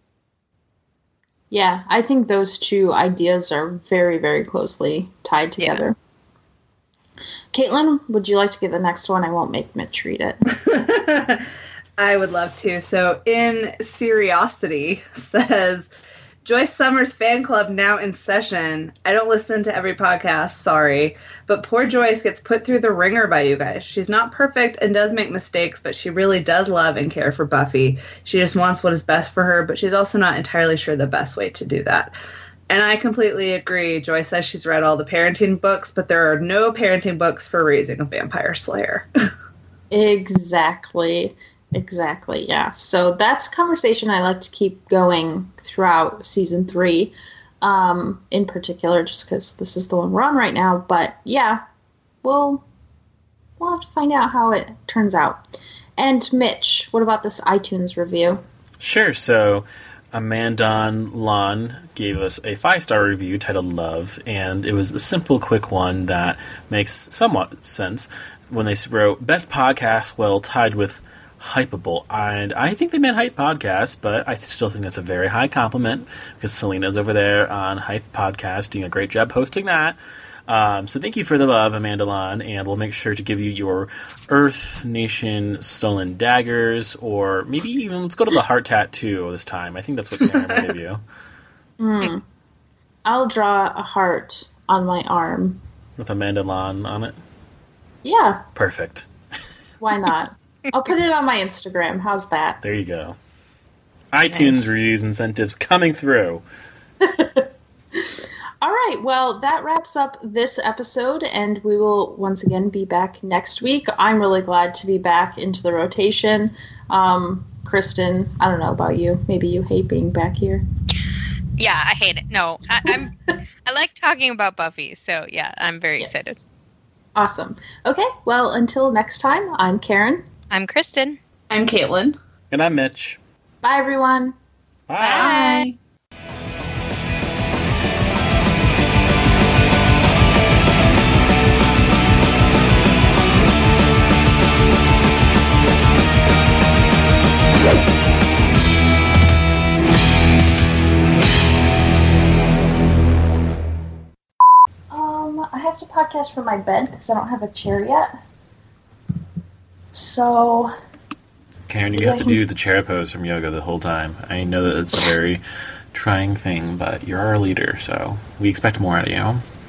Yeah, I think those two ideas are very, very closely tied together. Yeah. Caitlin, would you like to give the next one? I won't make Mitch read it. I would love to. So, in Seriosity says, Joyce Summers fan club now in session. I don't listen to every podcast, sorry, but poor Joyce gets put through the ringer by you guys. She's not perfect and does make mistakes, but she really does love and care for Buffy. She just wants what is best for her, but she's also not entirely sure the best way to do that. And I completely agree. Joyce says she's read all the parenting books, but there are no parenting books for raising a vampire slayer. Exactly. Exactly, yeah. So that's a conversation I like to keep going throughout season three, um, in particular, just because this is the one we're on right now. But yeah, we'll we'll have to find out how it turns out. And Mitch, what about this iTunes review? Sure. So Amandon Lon gave us a five-star review titled Love, and it was a simple, quick one that makes somewhat sense when they wrote, best podcast, well, tied with Hypeable. And I think they meant Hype Podcast, but I still think that's a very high compliment because Selena's over there on Hype Podcast doing a great job hosting that. Um, so thank you for the love, Amanda Lon, and we'll make sure to give you your Earth Nation Stolen Daggers, or maybe even let's go to the heart tattoo this time. I think that's what Karen will give you. Mm. I'll draw a heart on my arm. With Amanda Lon on it? Yeah. Perfect. Why not? I'll put it on my Instagram. How's that? There you go. iTunes nice. Reviews incentives coming through. All right. Well, that wraps up this episode, and we will once again be back next week. I'm really glad to be back into the rotation. Um, Kristen, I don't know about you. Maybe you hate being back here. Yeah, I hate it. No, I, I'm. I like talking about Buffy, so yeah, I'm very yes. excited. Awesome. Okay. Well, until next time, I'm Karen. I'm Kristen. I'm Caitlin. And I'm Mitch. Bye, everyone. Bye. Bye. Um, I have to podcast from my bed because I don't have a chair yet. So, Karen, you have to do the chair pose from yoga the whole time. I know that it's a very trying thing, but you're our leader, so we expect more out of you.